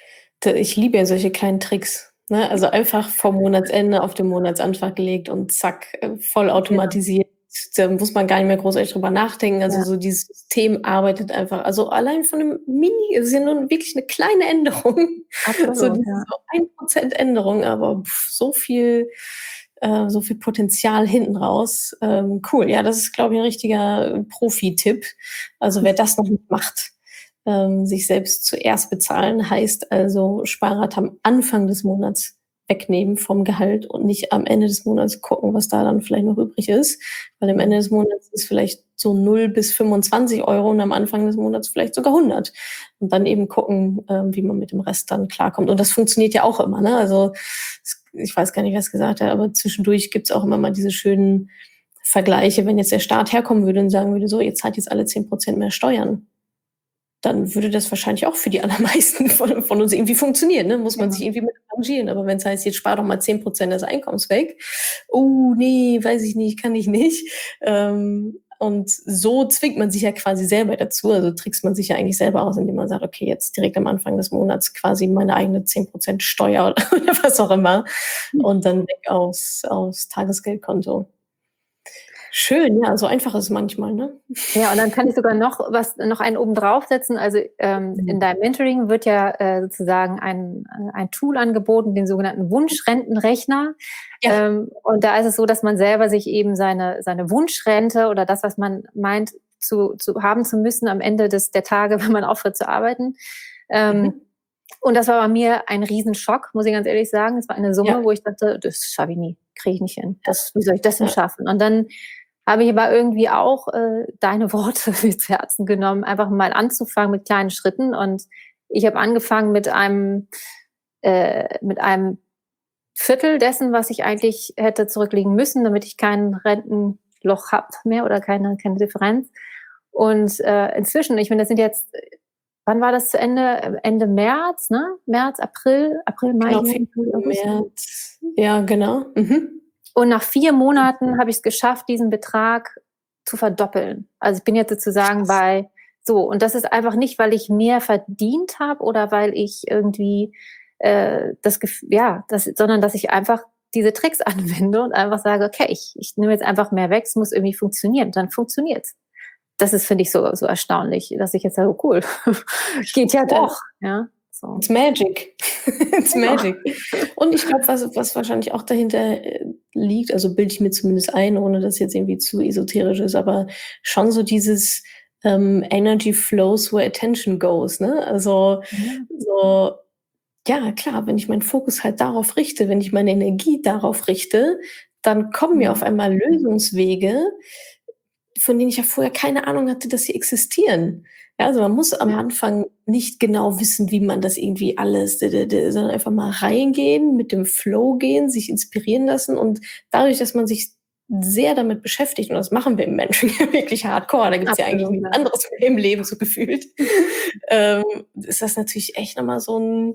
Ich liebe ja solche kleinen Tricks. Ne? Also einfach vom Monatsende auf den Monatsanfang gelegt und zack, äh, voll automatisiert. Da muss man gar nicht mehr großartig drüber nachdenken. Also Ja. so dieses System arbeitet einfach, also allein von einem Mini, es ist ja nur wirklich eine kleine Änderung. Absolut, So diese ja. so ein Prozent Änderung, aber pff, so viel, äh, so viel Potenzial hinten raus. Ähm, cool, ja, das ist, glaube ich, ein richtiger Profi-Tipp. Also wer das noch nicht macht, ähm, sich selbst zuerst bezahlen, heißt also Sparrate am Anfang des Monats wegnehmen vom Gehalt und nicht am Ende des Monats gucken, was da dann vielleicht noch übrig ist. Weil am Ende des Monats ist vielleicht so null bis fünfundzwanzig Euro und am Anfang des Monats vielleicht sogar hundert. Und dann eben gucken, ähm, wie man mit dem Rest dann klarkommt. Und das funktioniert ja auch immer, ne? Also ich weiß gar nicht, wer es gesagt hat, aber zwischendurch gibt's auch immer mal diese schönen vergleiche, wenn jetzt der Staat herkommen würde und sagen würde, so, ihr zahlt jetzt alle zehn Prozent mehr Steuern, dann würde das wahrscheinlich auch für die allermeisten von, von uns irgendwie funktionieren. Ne? Muss man Ja. sich irgendwie mit arrangieren. Aber wenn es heißt, jetzt spar doch mal zehn Prozent des Einkommens weg, oh nee, weiß ich nicht, kann ich nicht. Ähm, und so zwingt man sich ja quasi selber dazu, also trickst man sich ja eigentlich selber aus, indem man sagt, okay, jetzt direkt am Anfang des Monats quasi meine eigene zehn Prozent Steuer oder, oder was auch immer und dann weg aufs, aufs Tagesgeldkonto. Schön, ja, so einfach ist es manchmal, ne? Ja, und dann kann ich sogar noch was, noch einen oben draufsetzen. Also ähm, Mhm. in deinem Mentoring wird ja äh, sozusagen ein, ein Tool angeboten, den sogenannten Wunschrentenrechner. Ja. Ähm, und da ist es so, dass man selber sich eben seine, seine Wunschrente oder das, was man meint zu, zu haben zu müssen am Ende des, der Tage, wenn man aufhört zu arbeiten. Ähm, Mhm. Und das war bei mir ein Riesenschock, muss ich ganz ehrlich sagen. Es war eine Summe, Ja. wo ich dachte, das schaffe ich nie, kriege ich nicht hin. Das, wie soll ich das denn Ja. schaffen? Und dann habe ich aber irgendwie auch äh, deine Worte zu Herzen genommen, einfach mal anzufangen mit kleinen Schritten. Und ich habe angefangen mit einem, äh, mit einem Viertel dessen, was ich eigentlich hätte zurücklegen müssen, damit ich kein Rentenloch habe mehr oder keine, keine Differenz. Und äh, inzwischen, ich meine, das sind jetzt, wann war das zu Ende? Ende März, ne? März, April, April, Mai, Genau, Juni, Juli, August. März. Ja, genau. Mhm. Und nach vier Monaten habe ich es geschafft, diesen Betrag zu verdoppeln. Also ich bin jetzt sozusagen bei so. Und das ist einfach nicht, weil ich mehr verdient habe oder weil ich irgendwie äh, das Gefühl, ja, das, sondern dass ich einfach diese Tricks anwende und einfach sage, okay, ich, ich nehme jetzt einfach mehr weg, es muss irgendwie funktionieren. Und dann funktioniert's. Das ist, finde ich, so, so erstaunlich, dass ich jetzt sage, oh, cool, geht ja doch. Ja, so. It's magic. It's Genau. magic. Und ich glaube, was, was wahrscheinlich auch dahinter äh, liegt, also bilde ich mir zumindest ein, ohne dass jetzt irgendwie zu esoterisch ist, aber schon so dieses ähm, Energy flows where attention goes, ne? Also Ja. so, ja, klar, wenn ich meinen Fokus halt darauf richte, wenn ich meine Energie darauf richte, dann kommen mir Mhm. auf einmal Lösungswege, von denen ich ja vorher keine Ahnung hatte, dass sie existieren. Ja, also man muss am Ja. Anfang nicht genau wissen, wie man das irgendwie alles, d- d- d- sondern einfach mal reingehen, mit dem Flow gehen, sich inspirieren lassen und dadurch, dass man sich sehr damit beschäftigt, und das machen wir im Mentoring ja wirklich hardcore, da gibt's ja eigentlich Absolut, nichts ja. anderes mehr im Leben so gefühlt, ähm, ist das natürlich echt nochmal so ein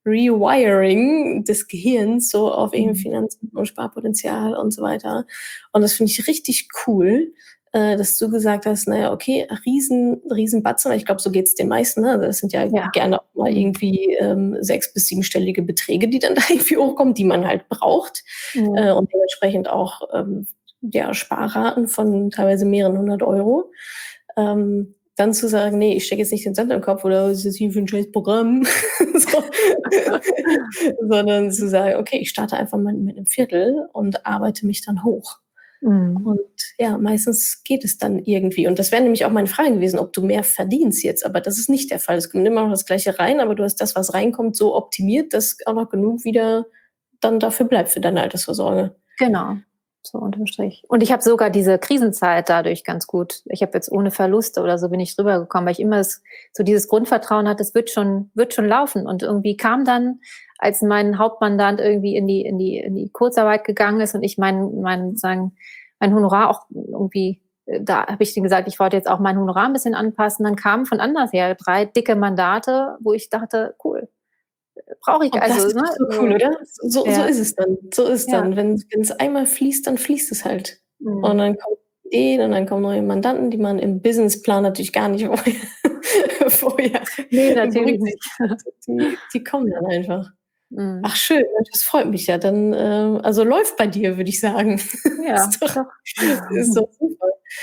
Rewiring des Gehirns, so auf eben Mhm. Finanzen und Sparpotenzial und so weiter. Und das finde ich richtig cool, äh, dass du gesagt hast, naja, okay, riesen, riesen Batzen, ich glaube, so geht's den meisten, ne? Also das sind ja, Ja. gerne auch mal Mhm. irgendwie ähm, sechs- bis siebenstellige Beträge, die dann da irgendwie hochkommen, die man halt braucht. Ja. Äh, und dementsprechend auch ähm, ja, Sparraten von teilweise mehreren hundert Euro. Ähm, dann zu sagen, nee, ich stecke jetzt nicht den Sand im Kopf oder was ist das hier für ein scheiß Programm, so. Sondern zu sagen, okay, ich starte einfach mal mit einem Viertel und arbeite mich dann hoch. Mhm. Und ja, meistens geht es dann irgendwie. Und das wäre nämlich auch meine Frage gewesen, ob du mehr verdienst jetzt. Aber das ist nicht der Fall. Es kommt immer noch das Gleiche rein, aber du hast das, was reinkommt, so optimiert, dass auch noch genug wieder dann dafür bleibt für deine Altersvorsorge. Genau, so unterm Strich. Und ich habe sogar diese Krisenzeit dadurch ganz gut. Ich habe jetzt ohne Verluste oder so bin ich drüber gekommen, weil ich immer das, so dieses Grundvertrauen hatte, es wird schon, wird schon laufen. Und irgendwie kam dann, als mein Hauptmandant irgendwie in die, in die, in die Kurzarbeit gegangen ist und ich mein, mein, sagen, mein Honorar auch irgendwie, äh, da habe ich denen gesagt, ich wollte jetzt auch mein Honorar ein bisschen anpassen. Dann kamen von anders her drei dicke Mandate, wo ich dachte, cool, brauche ich Und also, das ist ne? doch so cool, oder? So, so Ja. ist es dann. So ist Ja. dann. Wenn es einmal fließt, dann fließt es halt. Mhm. Und dann kommen Ideen und dann kommen neue Mandanten, die man im Businessplan natürlich gar nicht vorher, vorher Nee, natürlich nicht. die, die kommen dann einfach. Mhm. Ach schön, das freut mich ja. Dann, äh, also läuft bei dir, würde ich sagen. Ja, ist doch, doch. ist doch super.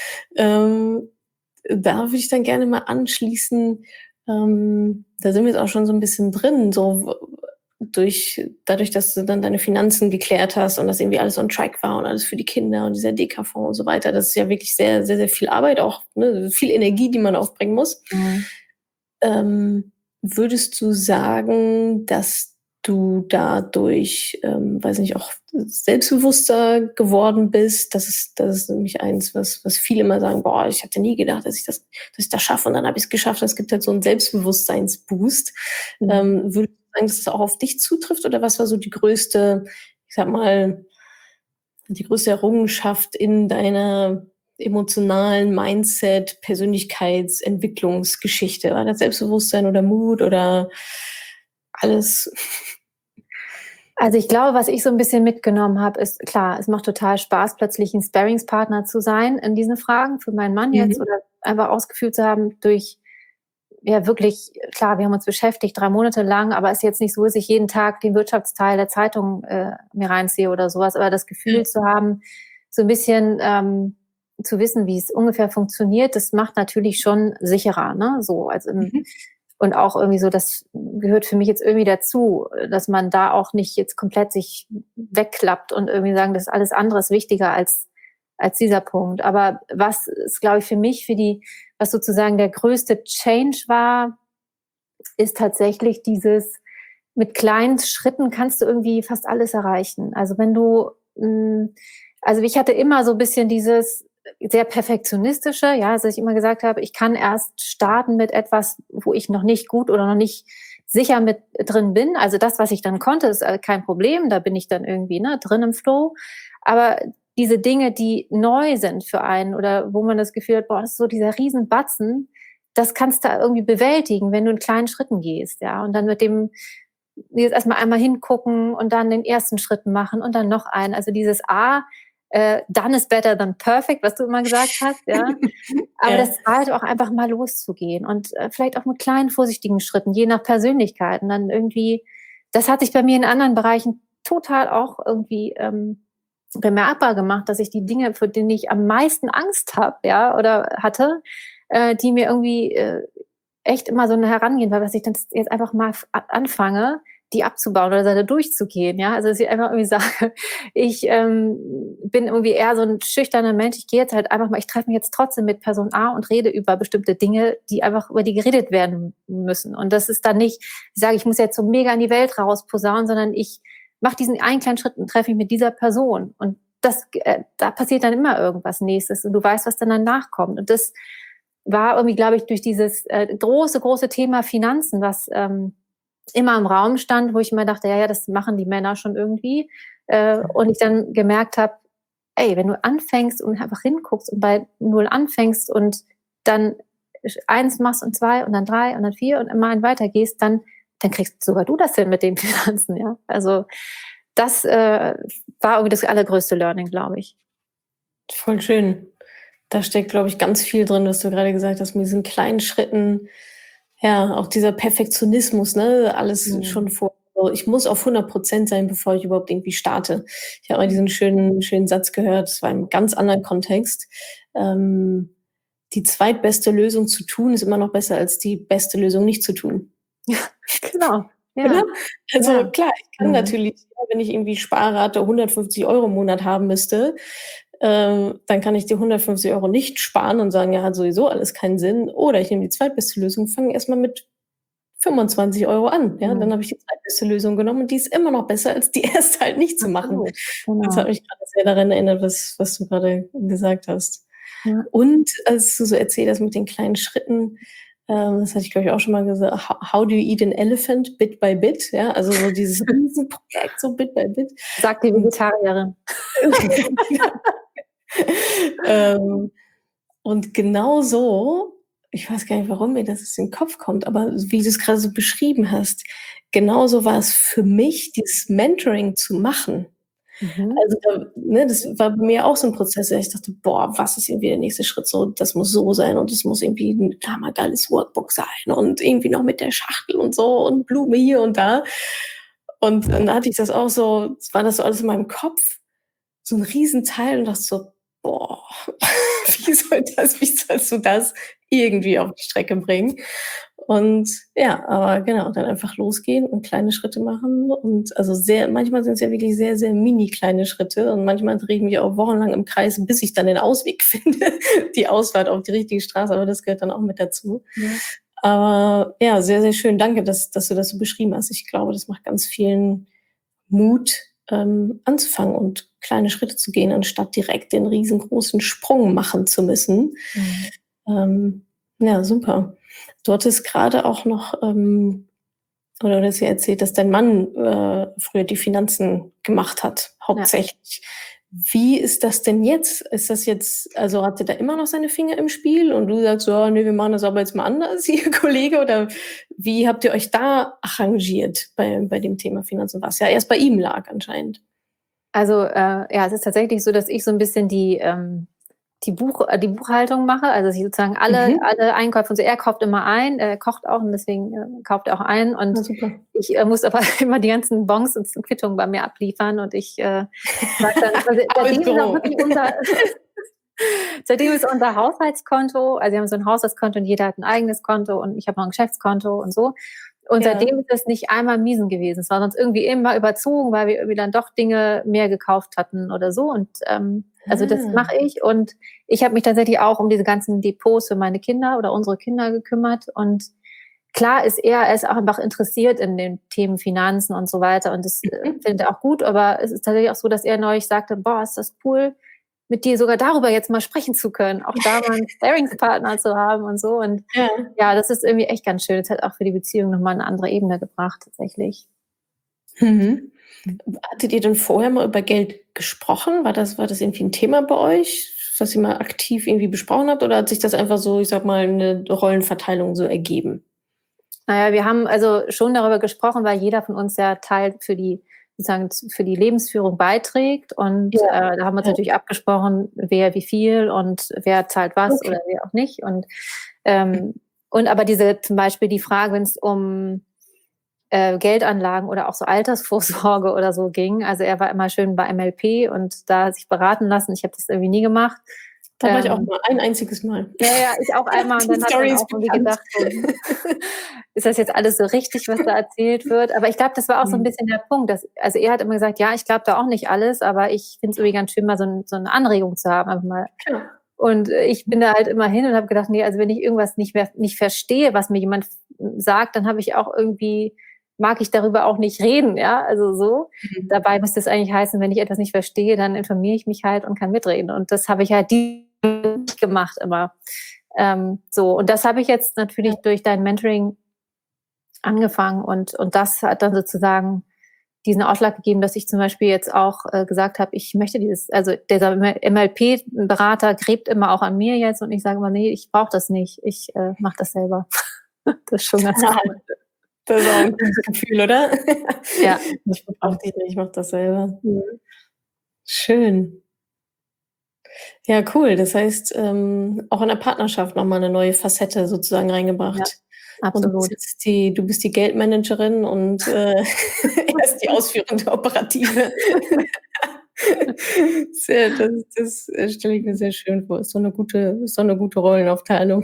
Ähm, da würde ich dann gerne mal anschließen, ähm, da sind wir jetzt auch schon so ein bisschen drin, so durch, dadurch, dass du dann deine Finanzen geklärt hast und das irgendwie alles on track war und alles für die Kinder und dieser D K-Fonds und so weiter. Das ist ja wirklich sehr, sehr, sehr viel Arbeit, auch ne, viel Energie, die man aufbringen muss. Mhm. Ähm, würdest du sagen, dass du dadurch, ähm, weiß nicht, auch selbstbewusster geworden bist? Das ist, das ist nämlich eins, was, was viele immer sagen, boah, ich hatte nie gedacht, dass ich das, dass ich das schaffe und dann habe ich es geschafft. Es gibt halt so einen Selbstbewusstseinsboost. Mhm. Ähm, würdest du sagen, dass es auch auf dich zutrifft oder was war so die größte, ich sag mal, die größte Errungenschaft in deiner emotionalen Mindset, Persönlichkeitsentwicklungsgeschichte? War das Selbstbewusstsein oder Mut oder alles? Also ich glaube, was ich so ein bisschen mitgenommen habe, ist klar, es macht total Spaß, plötzlich ein Sparringspartner zu sein in diesen Fragen für meinen Mann jetzt Mhm. oder einfach ausgeführt zu haben durch ja wirklich klar, wir haben uns beschäftigt drei Monate lang, aber es ist jetzt nicht so, dass ich jeden Tag den Wirtschaftsteil der Zeitung, äh, mir reinziehe oder sowas. Aber das Ja. Gefühl zu haben, so ein bisschen, ähm, zu wissen, wie es ungefähr funktioniert, das macht natürlich schon sicherer, ne, so. Also, im Mhm. und auch irgendwie so, das gehört für mich jetzt irgendwie dazu, dass man da auch nicht jetzt komplett sich wegklappt und irgendwie sagen, das alles andere ist wichtiger als als dieser Punkt. Aber was ist, glaube ich, für mich, für die was sozusagen der größte Change war, ist tatsächlich dieses, mit kleinen Schritten kannst du irgendwie fast alles erreichen. Also wenn du, mh, also ich hatte immer so ein bisschen dieses sehr perfektionistische, ja, dass ich immer gesagt habe, ich kann erst starten mit etwas, wo ich noch nicht gut oder noch nicht sicher mit drin bin. Also das, was ich dann konnte, ist äh, kein Problem. Da bin ich dann irgendwie ne, drin im Flow. Aber diese Dinge, die neu sind für einen oder wo man das Gefühl hat, boah, das ist so dieser Riesenbatzen, das kannst du irgendwie bewältigen, wenn du in kleinen Schritten gehst, ja. Und dann mit dem jetzt erstmal einmal hingucken und dann den ersten Schritt machen und dann noch einen. Also dieses A, äh, done is better than perfect, was du immer gesagt hast, ja. Aber Ja. das halt auch einfach mal loszugehen und äh, vielleicht auch mit kleinen, vorsichtigen Schritten, je nach Persönlichkeit. Und dann irgendwie, das hat sich bei mir in anderen Bereichen total auch irgendwie ähm, bemerkbar gemacht, dass ich die Dinge, für die ich am meisten Angst habe, ja, oder hatte, äh, die mir irgendwie äh, echt immer so eine Herangehen, weil dass ich dann jetzt einfach mal f- anfange, die abzubauen oder da durchzugehen, ja. Also dass ich einfach irgendwie sage, ich ähm, bin irgendwie eher so ein schüchterner Mensch. Ich gehe jetzt halt einfach mal, ich treffe mich jetzt trotzdem mit Person A und rede über bestimmte Dinge, die einfach über die geredet werden müssen. Und das ist dann nicht, ich sage, ich muss jetzt so mega in die Welt rausposaunen, sondern ich mache diesen einen kleinen Schritt und treffe mich mit dieser Person. Und das, äh, da passiert dann immer irgendwas Nächstes und du weißt, was dann danach kommt. Und das war irgendwie, glaube ich, durch dieses äh, große, große Thema Finanzen, was ähm, immer im Raum stand, wo ich immer dachte, ja, ja, das machen die Männer schon irgendwie. Äh, und ich dann gemerkt habe, ey, wenn du anfängst und einfach hinguckst und bei null anfängst und dann eins machst und zwei und dann drei und dann vier und immer ein weitergehst, dann, dann kriegst sogar du das hin mit den Finanzen, ja. Also das äh, war irgendwie das allergrößte Learning, glaube ich. Voll schön. Da steckt, glaube ich, ganz viel drin, was du gerade gesagt hast, mit diesen kleinen Schritten. Ja, auch dieser Perfektionismus, ne? Alles Mhm. schon vor. So, ich muss auf hundert Prozent sein, bevor ich überhaupt irgendwie starte. Ich habe mal diesen schönen, schönen Satz gehört, das war im ganz anderen Kontext. Ähm, die zweitbeste Lösung zu tun, ist immer noch besser als die beste Lösung nicht zu tun. Ja, genau. Oder? Ja, Also ja. klar, ich kann Mhm. natürlich, ja, wenn ich irgendwie Sparrate hundertfünfzig Euro im Monat haben müsste, ähm, dann kann ich die hundertfünfzig Euro nicht sparen und sagen, ja, hat sowieso alles keinen Sinn. Oder ich nehme die zweitbeste Lösung, fange erst mal mit fünfundzwanzig Euro an. Ja, dann Mhm. habe ich die zweitbeste Lösung genommen und die ist immer noch besser, als die erste halt nicht zu machen. Absolut, Das hat genau. mich gerade sehr daran erinnert, was, was du gerade gesagt hast. Ja. Und als du so erzählt hast mit den kleinen Schritten, ähm, das hatte ich, glaube ich, auch schon mal gesagt, how, how do you eat an elephant bit by bit? Ja, also so dieses Riesenprojekt, so bit by bit. Sagt die Und Vegetarierin. ähm, und genau so, ich weiß gar nicht, warum mir das jetzt in den Kopf kommt, aber wie du es gerade so beschrieben hast, genauso war es für mich, dieses Mentoring zu machen. Mhm. Also, da, ne, das war bei mir auch so ein Prozess, dass ich dachte: „Boah, was ist irgendwie der nächste Schritt so? Das muss so sein und es muss irgendwie 'n hammergeiles Workbook sein und irgendwie noch mit der Schachtel und so und Blume hier und da.“ Und dann hatte ich das auch so, war das so alles in meinem Kopf, so 'n Riesenteil und dachte so: „Boah, wie soll das wie sollst du das irgendwie auf die Strecke bringen?“ Und ja, aber genau, dann einfach losgehen und kleine Schritte machen und also sehr manchmal sind's ja wirklich sehr, sehr mini kleine Schritte und manchmal drehe ich mich auch wochenlang im Kreis, bis ich dann den Ausweg finde, die Ausfahrt auf die richtige Straße, aber das gehört dann auch mit dazu. Ja. Aber ja, sehr, sehr schön. Danke, dass dass du das so beschrieben hast. Ich glaube, das macht ganz vielen Mut, ähm, anzufangen und kleine Schritte zu gehen, anstatt direkt den riesengroßen Sprung machen zu müssen. Mhm. Ähm, ja, super. Du hattest gerade auch noch, ähm oder du hast ja erzählt, dass dein Mann, äh, früher die Finanzen gemacht hat, Ja. hauptsächlich. Wie ist das denn jetzt? Ist das jetzt, also hat er da immer noch seine Finger im Spiel und du sagst so, oh, nee, wir machen das aber jetzt mal anders, Ihr Kollege? Oder wie habt ihr euch da arrangiert bei, bei dem Thema Finanzen, was ja erst bei ihm lag anscheinend? Also, äh, ja, es ist tatsächlich so, dass ich so ein bisschen die, ähm, die Buch äh, die Buchhaltung mache, also, dass ich sozusagen alle Mhm. alle Einkäufe und so, er kauft immer ein, er kocht auch und deswegen, äh, kauft er auch ein und Ja, super. ich, äh, muss aber immer die ganzen Bons und Quittungen bei mir abliefern und ich, äh, sage dann also, Ab ins seitdem ist auch Büro. wirklich unser seitdem ist unser Haushaltskonto, also, wir haben so 'n Haushaltskonto und jeder hat 'n eigenes Konto und ich habe noch 'n Geschäftskonto und so. Und Ja. seitdem ist es nicht einmal miesen gewesen. Es war sonst irgendwie immer überzogen, weil wir irgendwie dann doch Dinge mehr gekauft hatten oder so. Und ähm, also das Ah, mache ich. Und ich habe mich tatsächlich auch um diese ganzen Depots für meine Kinder oder unsere Kinder gekümmert. Und klar ist er, er ist auch einfach interessiert in den Themen Finanzen und so weiter. Und das äh, mhm. findet er auch gut. Aber es ist tatsächlich auch so, dass er neulich sagte, boah, ist das cool, mit dir sogar darüber jetzt mal sprechen zu können, auch da mal einen Sparingspartner zu haben und so. Und Ja. ja, das ist irgendwie echt ganz schön. Das hat auch für die Beziehung noch mal 'ne andere Ebene gebracht tatsächlich. Mhm. Hattet ihr denn vorher mal über Geld gesprochen? War das war das irgendwie 'n Thema bei euch, was ihr mal aktiv irgendwie besprochen habt, oder hat sich das einfach so, ich sage mal, 'ne Rollenverteilung so ergeben? Na ja, wir haben also schon darüber gesprochen, weil jeder von uns ja Teil für die sozusagen z für die Lebensführung beiträgt und, Ja, äh, da haben wir uns ja. natürlich abgesprochen, wer wie viel und wer zahlt was Okay. oder wer auch nicht und, ähm und aber diese zum Beispiel die Frage, wenn's um, äh, Geldanlagen oder auch so Altersvorsorge oder so ging. Also, er war immer schön bei M L P und da sich beraten lassen. Ich habe das irgendwie nie gemacht. Da war ich auch Ähm, mal ein einziges Mal. ja, ja, ich auch einmal und Die dann habe ich Story dann ist auch irgendwie bekannt. gedacht so: „Hm, ist das jetzt alles so richtig, was da erzählt wird?“ Aber ich glaube, das war auch so 'n Mhm. bisschen der Punkt, dass also, er hat immer gesagt: „Ja, ich glaube da auch nicht alles, aber ich finde es irgendwie ganz schön, mal so 'n so 'ne Anregung zu haben, einfach mal.“ Klar. Und, äh, ich bin da halt immer hin und habe gedacht: „Ne, also, wenn ich irgendwas nicht mehr nicht verstehe, was mir jemand f sagt, dann habe ich auch irgendwie mag ich darüber auch nicht reden“, ja, also so. Mhm. Dabei müsste es eigentlich heißen, wenn ich etwas nicht verstehe, dann informiere ich mich halt und kann mitreden. Und das habe ich halt nicht gemacht immer. Ähm, so, und das habe ich jetzt Ja. natürlich durch dein Mentoring angefangen und und das hat dann sozusagen diesen Ausschlag gegeben, dass ich zum Beispiel jetzt auch, äh, gesagt habe, ich möchte dieses also, dieser M L P-Berater gräbt immer auch an mir jetzt und ich sage immer: „Ne, ich brauche das nicht. Ich, äh, mache das selber.“ Das ist schon ganz cool. Das ist auch 'n gutes Gefühl, oder? Ja, das Ich brauche stimmt. dich nicht, ich mache das selber. Mhm. Schön. Ja, cool. Das heißt, ähm, auch in der Partnerschaft noch mal 'ne neue Facette sozusagen Ja, reingebracht. Und du bist absolut. jetzt die du bist die Geldmanagerin und, äh, er ist die ausführende Operative. Sehr das das, äh, stelle ich mir sehr schön vor. Ist doch 'ne gute ist doch 'ne gute Rollenaufteilung.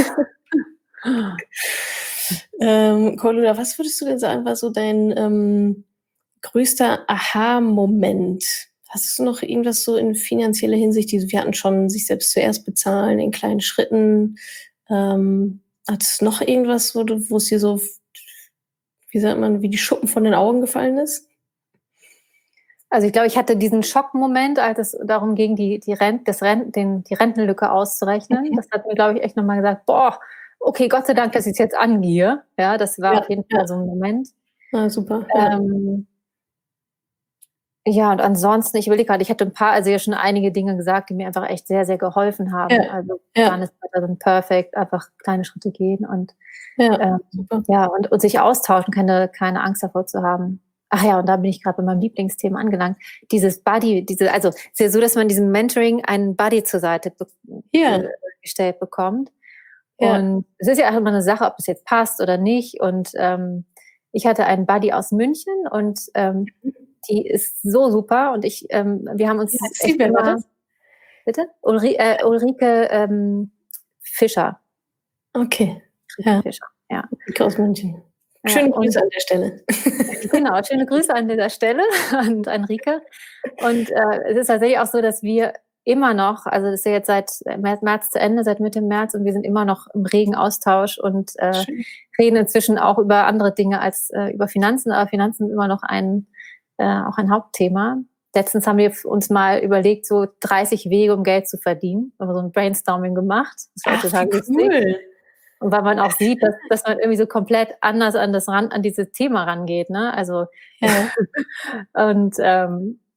Ähm, Cordula, was würdest du denn sagen, war so dein, ähm, größter Aha-Moment? Hast du noch irgendwas so in finanzieller Hinsicht, die wir hatten schon sich selbst zuerst bezahlen in kleinen Schritten. Ähm, hattest du noch irgendwas, wo du wo's dir so f wie sagt man, wie die Schuppen von den Augen gefallen ist? Also, ich glaube, ich hatte diesen Schockmoment, als es darum ging, die die Rent das Renten den die Rentenlücke auszurechnen. Mhm. Das hat mir, glaube ich, echt noch mal gesagt: „Boah, okay, Gott sei Dank, dass ich's jetzt angehe.“ Ja, das war Ja, auf jeden ja. Fall so 'n Moment. Ah, super, ja. Ähm ja, und ansonsten, ich überlege grad, ich hatte 'n paar also, ja schon einige Dinge gesagt, die mir einfach echt sehr, sehr geholfen haben. Ja, Also, ja. Done is better than perfect, einfach kleine Schritte gehen und, Ja, ähm, super. ja, und und sich austauschen, keine keine Angst davor zu haben. Ach ja, und da bin ich grad bei meinem Lieblingsthema angelangt. Dieses Buddy, diese also, ist ja so, dass man in diesem Mentoring einen Buddy zur Seite be äh, Ja. gestellt bekommt. Ja. Und es ist ja auch immer 'ne Sache, ob das jetzt passt oder nicht. Und, ähm, ich hatte einen Buddy aus München und, ähm, Mhm. die ist so super und ich ähm, wir haben Wie uns heißt sie? echt Wer war immer das? bitte? Ulri äh, Ulrike, ähm, Fischer. Okay, Ulrike ja. Fischer, ja. Ulrike aus München. Ja, Schöne und Grüße an der Stelle. genau, schöne Grüße an dieser Stelle an an Rike. Und, äh, es ist tatsächlich auch so, dass wir immer noch also, das ist ja jetzt seit Mä März zu Ende, seit Mitte März und wir sind immer noch im regen Austausch und, äh, Schön. reden inzwischen auch über andere Dinge als, äh, über Finanzen, aber Finanzen sind immer noch ein äh, auch ein Hauptthema. Letztens haben wir f uns mal überlegt, so dreißig Wege, um Geld zu verdienen. Haben wir so 'n Brainstorming gemacht. Das war Ach, total wie lustig. cool. Und weil man auch sieht, dass dass man irgendwie so komplett anders an das ran an dieses Thema rangeht, ne? Also Ja. und, ähm,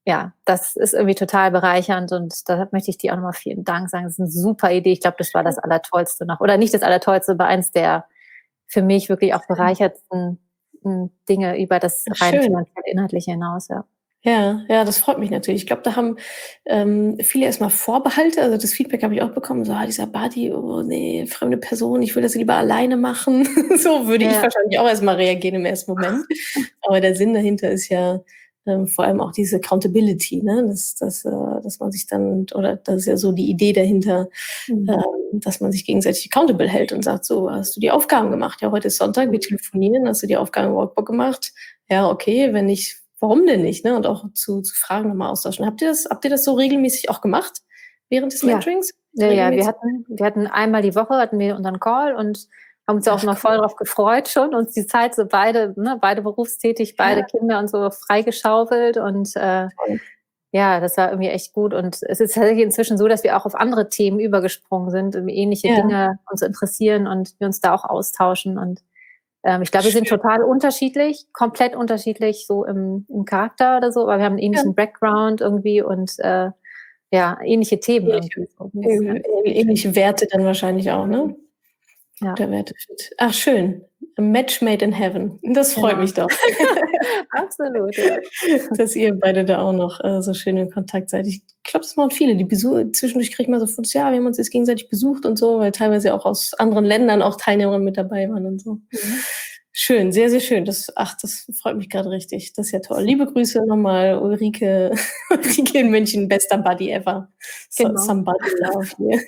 ja, das ist irgendwie total bereichernd und da möchte ich dir auch nochmal vielen Dank sagen. Das ist eine super Idee. Ich glaube, das war das Allertollste noch. Oder nicht das Allertollste, aber eins der für mich wirklich auch bereichertsten m, Dinge über das rein Schön. finanziell Inhaltliche hinaus, ja. Ja, ja, das freut mich natürlich. Ich glaube, da haben ähm, viele erstmal Vorbehalte. Also das Feedback habe ich auch bekommen, so, ah, dieser Buddy, oh nee, fremde Person, ich will das lieber alleine machen. So würde ich Ja, wahrscheinlich auch erstmal reagieren im ersten Moment. Aber der Sinn dahinter ist ja ähm, vor allem auch diese Accountability, ne? Dass, dass, äh, dass man sich dann, oder das ist ja so die Idee dahinter, mhm. ähm, dass man sich gegenseitig accountable hält und sagt, so, hast du die Aufgaben gemacht? Ja, heute ist Sonntag, wir telefonieren, hast du die Aufgaben im Workbook gemacht? Ja, okay, wenn nicht, warum denn nicht? Ne? Und auch zu, zu Fragen nochmal austauschen. Habt ihr das, habt ihr das so regelmäßig auch gemacht während des Ja, Mentorings? ja, ja, wir Regelmäßig? hatten, wir hatten einmal die Woche hatten wir unseren Call und haben uns auch Ach, immer voll cool. drauf gefreut schon, uns die Zeit so beide, ne, beide berufstätig, beide Ja, Kinder und so freigeschaufelt und äh, toll. ja, das war irgendwie echt gut. Und es ist tatsächlich inzwischen so, dass wir auch auf andere Themen übergesprungen sind, irgendwie ähnliche Ja, Dinge uns interessieren und wir uns da auch austauschen. Und ähm, ich glaube, wir sind schön. total unterschiedlich, komplett unterschiedlich so im, im Charakter oder so, aber wir haben einen Ja, ähnlichen Background irgendwie und äh, ja, ähnliche Themen ähnliche, irgendwie. So. Das ist äh, ganz, ganz schön. ähnliche Werte dann wahrscheinlich auch, ne? Ja, Guter Wertefit. Ach, schön. A match made in heaven. Das freut genau. mich doch. Absolut, ja. Dass ihr beide da auch noch äh, so schön in Kontakt seid. Ich glaube, das machen viele. Die Besuch zwischendurch kriegt man so Fotos, ja, wir haben uns jetzt gegenseitig besucht und so, weil teilweise auch aus anderen Ländern auch Teilnehmer mit dabei waren und so. Mhm. Schön, sehr, sehr schön. Das, ach, das freut mich gerade richtig. Das ist ja toll. Liebe Grüße nochmal, Ulrike, Ulrike in München, bester Buddy ever. So, Genau. somebody love hier.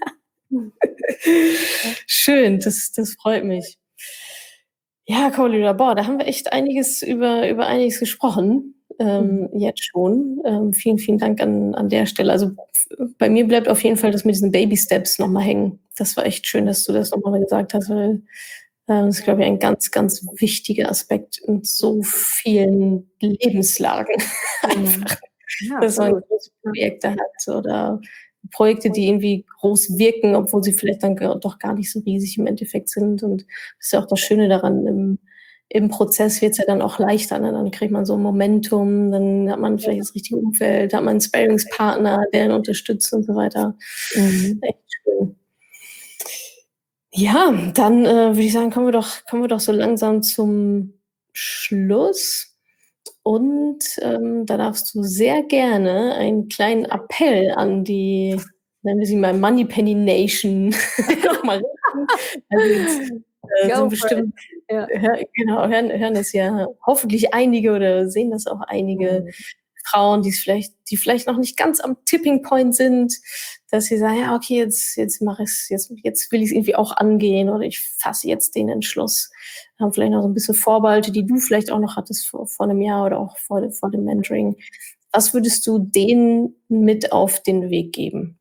Schön, das, das freut mich. Ja, Caroline, boah, da haben wir echt einiges über, über einiges gesprochen, Mhm. ähm, jetzt schon. Ähm, vielen, vielen Dank an, an der Stelle. Also bei mir bleibt auf jeden Fall das mit diesen Baby Steps nochmal hängen. Das war echt schön, dass du das nochmal gesagt hast, weil äh, das ist, glaube ich, ein ganz, ganz wichtiger Aspekt in so vielen Lebenslagen. Mhm. Einfach, Ja, dass man absolut. große Ja. Projekte hat oder Projekte, die irgendwie groß wirken, obwohl sie vielleicht dann gar- doch gar nicht so riesig im Endeffekt sind. Und das ist ja auch das Schöne daran, im, im Prozess wird es ja dann auch leichter. Ne? Dann kriegt man so ein Momentum, dann hat man vielleicht das richtige Umfeld, hat man einen Sparringspartner, der ihn unterstützt und so weiter. Mhm. Echt schön. Ja, dann äh, würde ich sagen, kommen wir doch, kommen wir doch so langsam zum Schluss. Und ähm, da darfst du sehr gerne einen kleinen Appell an die, nennen wir sie mal Moneypenny Nation, nochmal richten. Also jetzt äh, Go sind for it. bestimmt, Ja. hör, genau, hören, hören das ja hoffentlich einige oder sehen das auch einige Mhm. Frauen, die es vielleicht, die vielleicht noch nicht ganz am Tipping Point sind, dass sie sagen, ja, okay, jetzt, jetzt mache ich es, jetzt, jetzt will ich es irgendwie auch angehen oder ich fasse jetzt den Entschluss. Haben vielleicht noch so ein bisschen Vorbehalte, die du vielleicht auch noch hattest vor, vor einem Jahr oder auch vor, vor dem Mentoring. Was würdest du denen mit auf den Weg geben?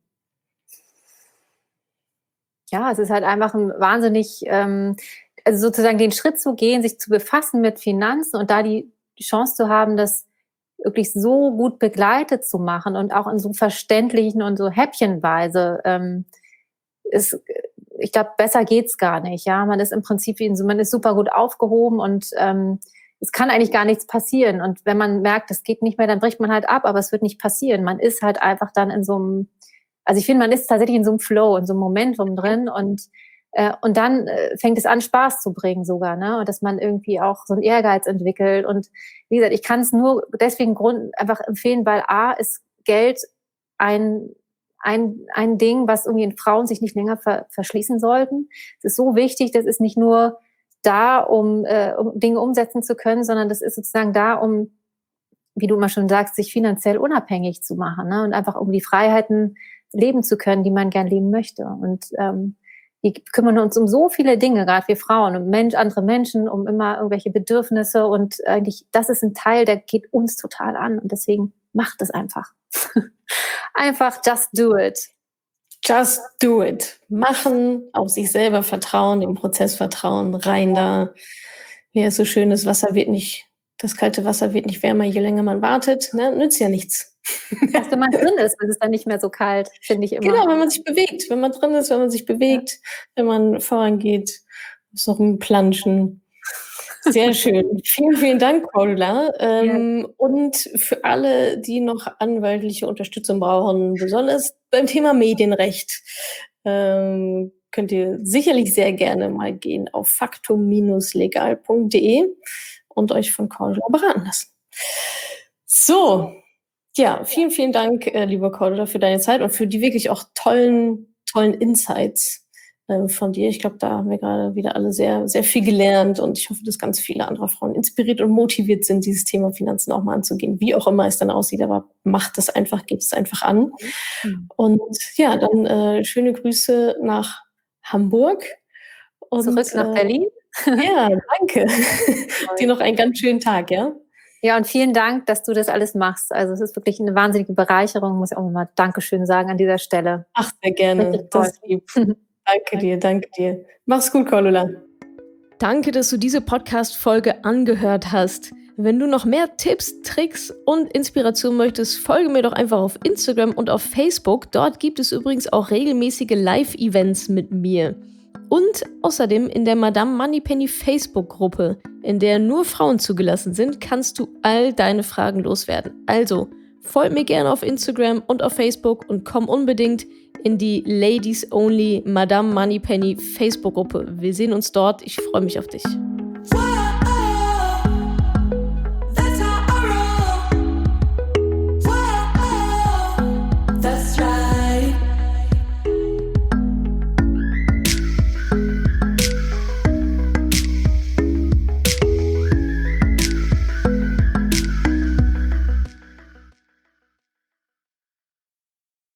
Ja, es ist halt einfach ein wahnsinnig, ähm, also sozusagen den Schritt zu gehen, sich zu befassen mit Finanzen und da die Chance zu haben, das wirklich so gut begleitet zu machen und auch in so verständlichen und so häppchenweise, ähm, ist, ich glaube, besser geht's gar nicht. Ja, man ist im Prinzip, in so, man ist super gut aufgehoben und ähm, es kann eigentlich gar nichts passieren. Und wenn man merkt, es geht nicht mehr, dann bricht man halt ab, aber es wird nicht passieren. Man ist halt einfach dann in so einem, also ich finde, man ist tatsächlich in so einem Flow, in so einem Momentum drin und äh, und dann äh, fängt es an, Spaß zu bringen sogar, ne? Und dass man irgendwie auch so einen Ehrgeiz entwickelt. Und wie gesagt, ich kann es nur deswegen Grund einfach empfehlen, weil A ist Geld ein ein, ein Ding, was irgendwie Frauen sich nicht länger ver, verschließen sollten. Es ist so wichtig, das ist nicht nur da, um, äh, um Dinge umsetzen zu können, sondern das ist sozusagen da, um, wie du immer schon sagst, sich finanziell unabhängig zu machen, ne? Und einfach um die Freiheiten leben zu können, die man gern leben möchte. Und ähm, die kümmern uns um so viele Dinge, gerade wir Frauen, um Mensch, andere Menschen, um immer irgendwelche Bedürfnisse. Und eigentlich, das ist ein Teil, der geht uns total an. Und deswegen macht es einfach. Einfach just do it. Just do it. Machen, auf sich selber vertrauen, im Prozess vertrauen, rein da. Wie es so schön ist, Wasser wird nicht, das kalte Wasser wird nicht wärmer, je länger man wartet. Ne? Nützt ja nichts. Erst wenn man drin ist, wird es dann nicht mehr so kalt, finde ich immer. Genau, wenn man sich bewegt. Wenn man drin ist, wenn man sich bewegt, wenn man vorangeht, so rumplanschen. Sehr schön. Vielen, vielen Dank, Cordula. Ähm, ja. Und für alle, die noch anwaltliche Unterstützung brauchen, besonders beim Thema Medienrecht, ähm, könnt ihr sicherlich sehr gerne mal gehen auf faktum legal punkt de und euch von Cordula beraten lassen. So, ja, vielen, vielen Dank, äh, lieber Cordula, für deine Zeit und für die wirklich auch tollen, tollen Insights äh, von dir. Ich glaube, da haben wir gerade wieder alle sehr, sehr viel gelernt und ich hoffe, dass ganz viele andere Frauen inspiriert und motiviert sind, dieses Thema Finanzen auch mal anzugehen, wie auch immer es dann aussieht, aber macht es einfach, gebt es einfach an. Mhm. Und ja, dann äh, schöne Grüße nach Hamburg. Und, Zurück nach äh, Berlin. Ja, danke. Dir noch einen ganz schönen Tag, ja? Ja, und vielen Dank, dass du das alles machst. Also es ist wirklich eine wahnsinnige Bereicherung, muss ich auch mal Dankeschön sagen an dieser Stelle. Ach, sehr gerne. Das ist lieb. Danke dir, danke dir. Mach's gut, Cordula. Danke, dass du diese Podcast-Folge angehört hast. Wenn du noch mehr Tipps, Tricks und Inspiration möchtest, folge mir doch einfach auf Instagram und auf Facebook. Dort gibt es übrigens auch regelmäßige Live-Events mit mir. Und außerdem in der Madame Moneypenny Facebook-Gruppe, in der nur Frauen zugelassen sind, kannst du all deine Fragen loswerden. Also, folg mir gerne auf Instagram und auf Facebook und komm unbedingt in die Ladies Only Madame Moneypenny Facebook-Gruppe. Wir sehen uns dort. Ich freue mich auf dich.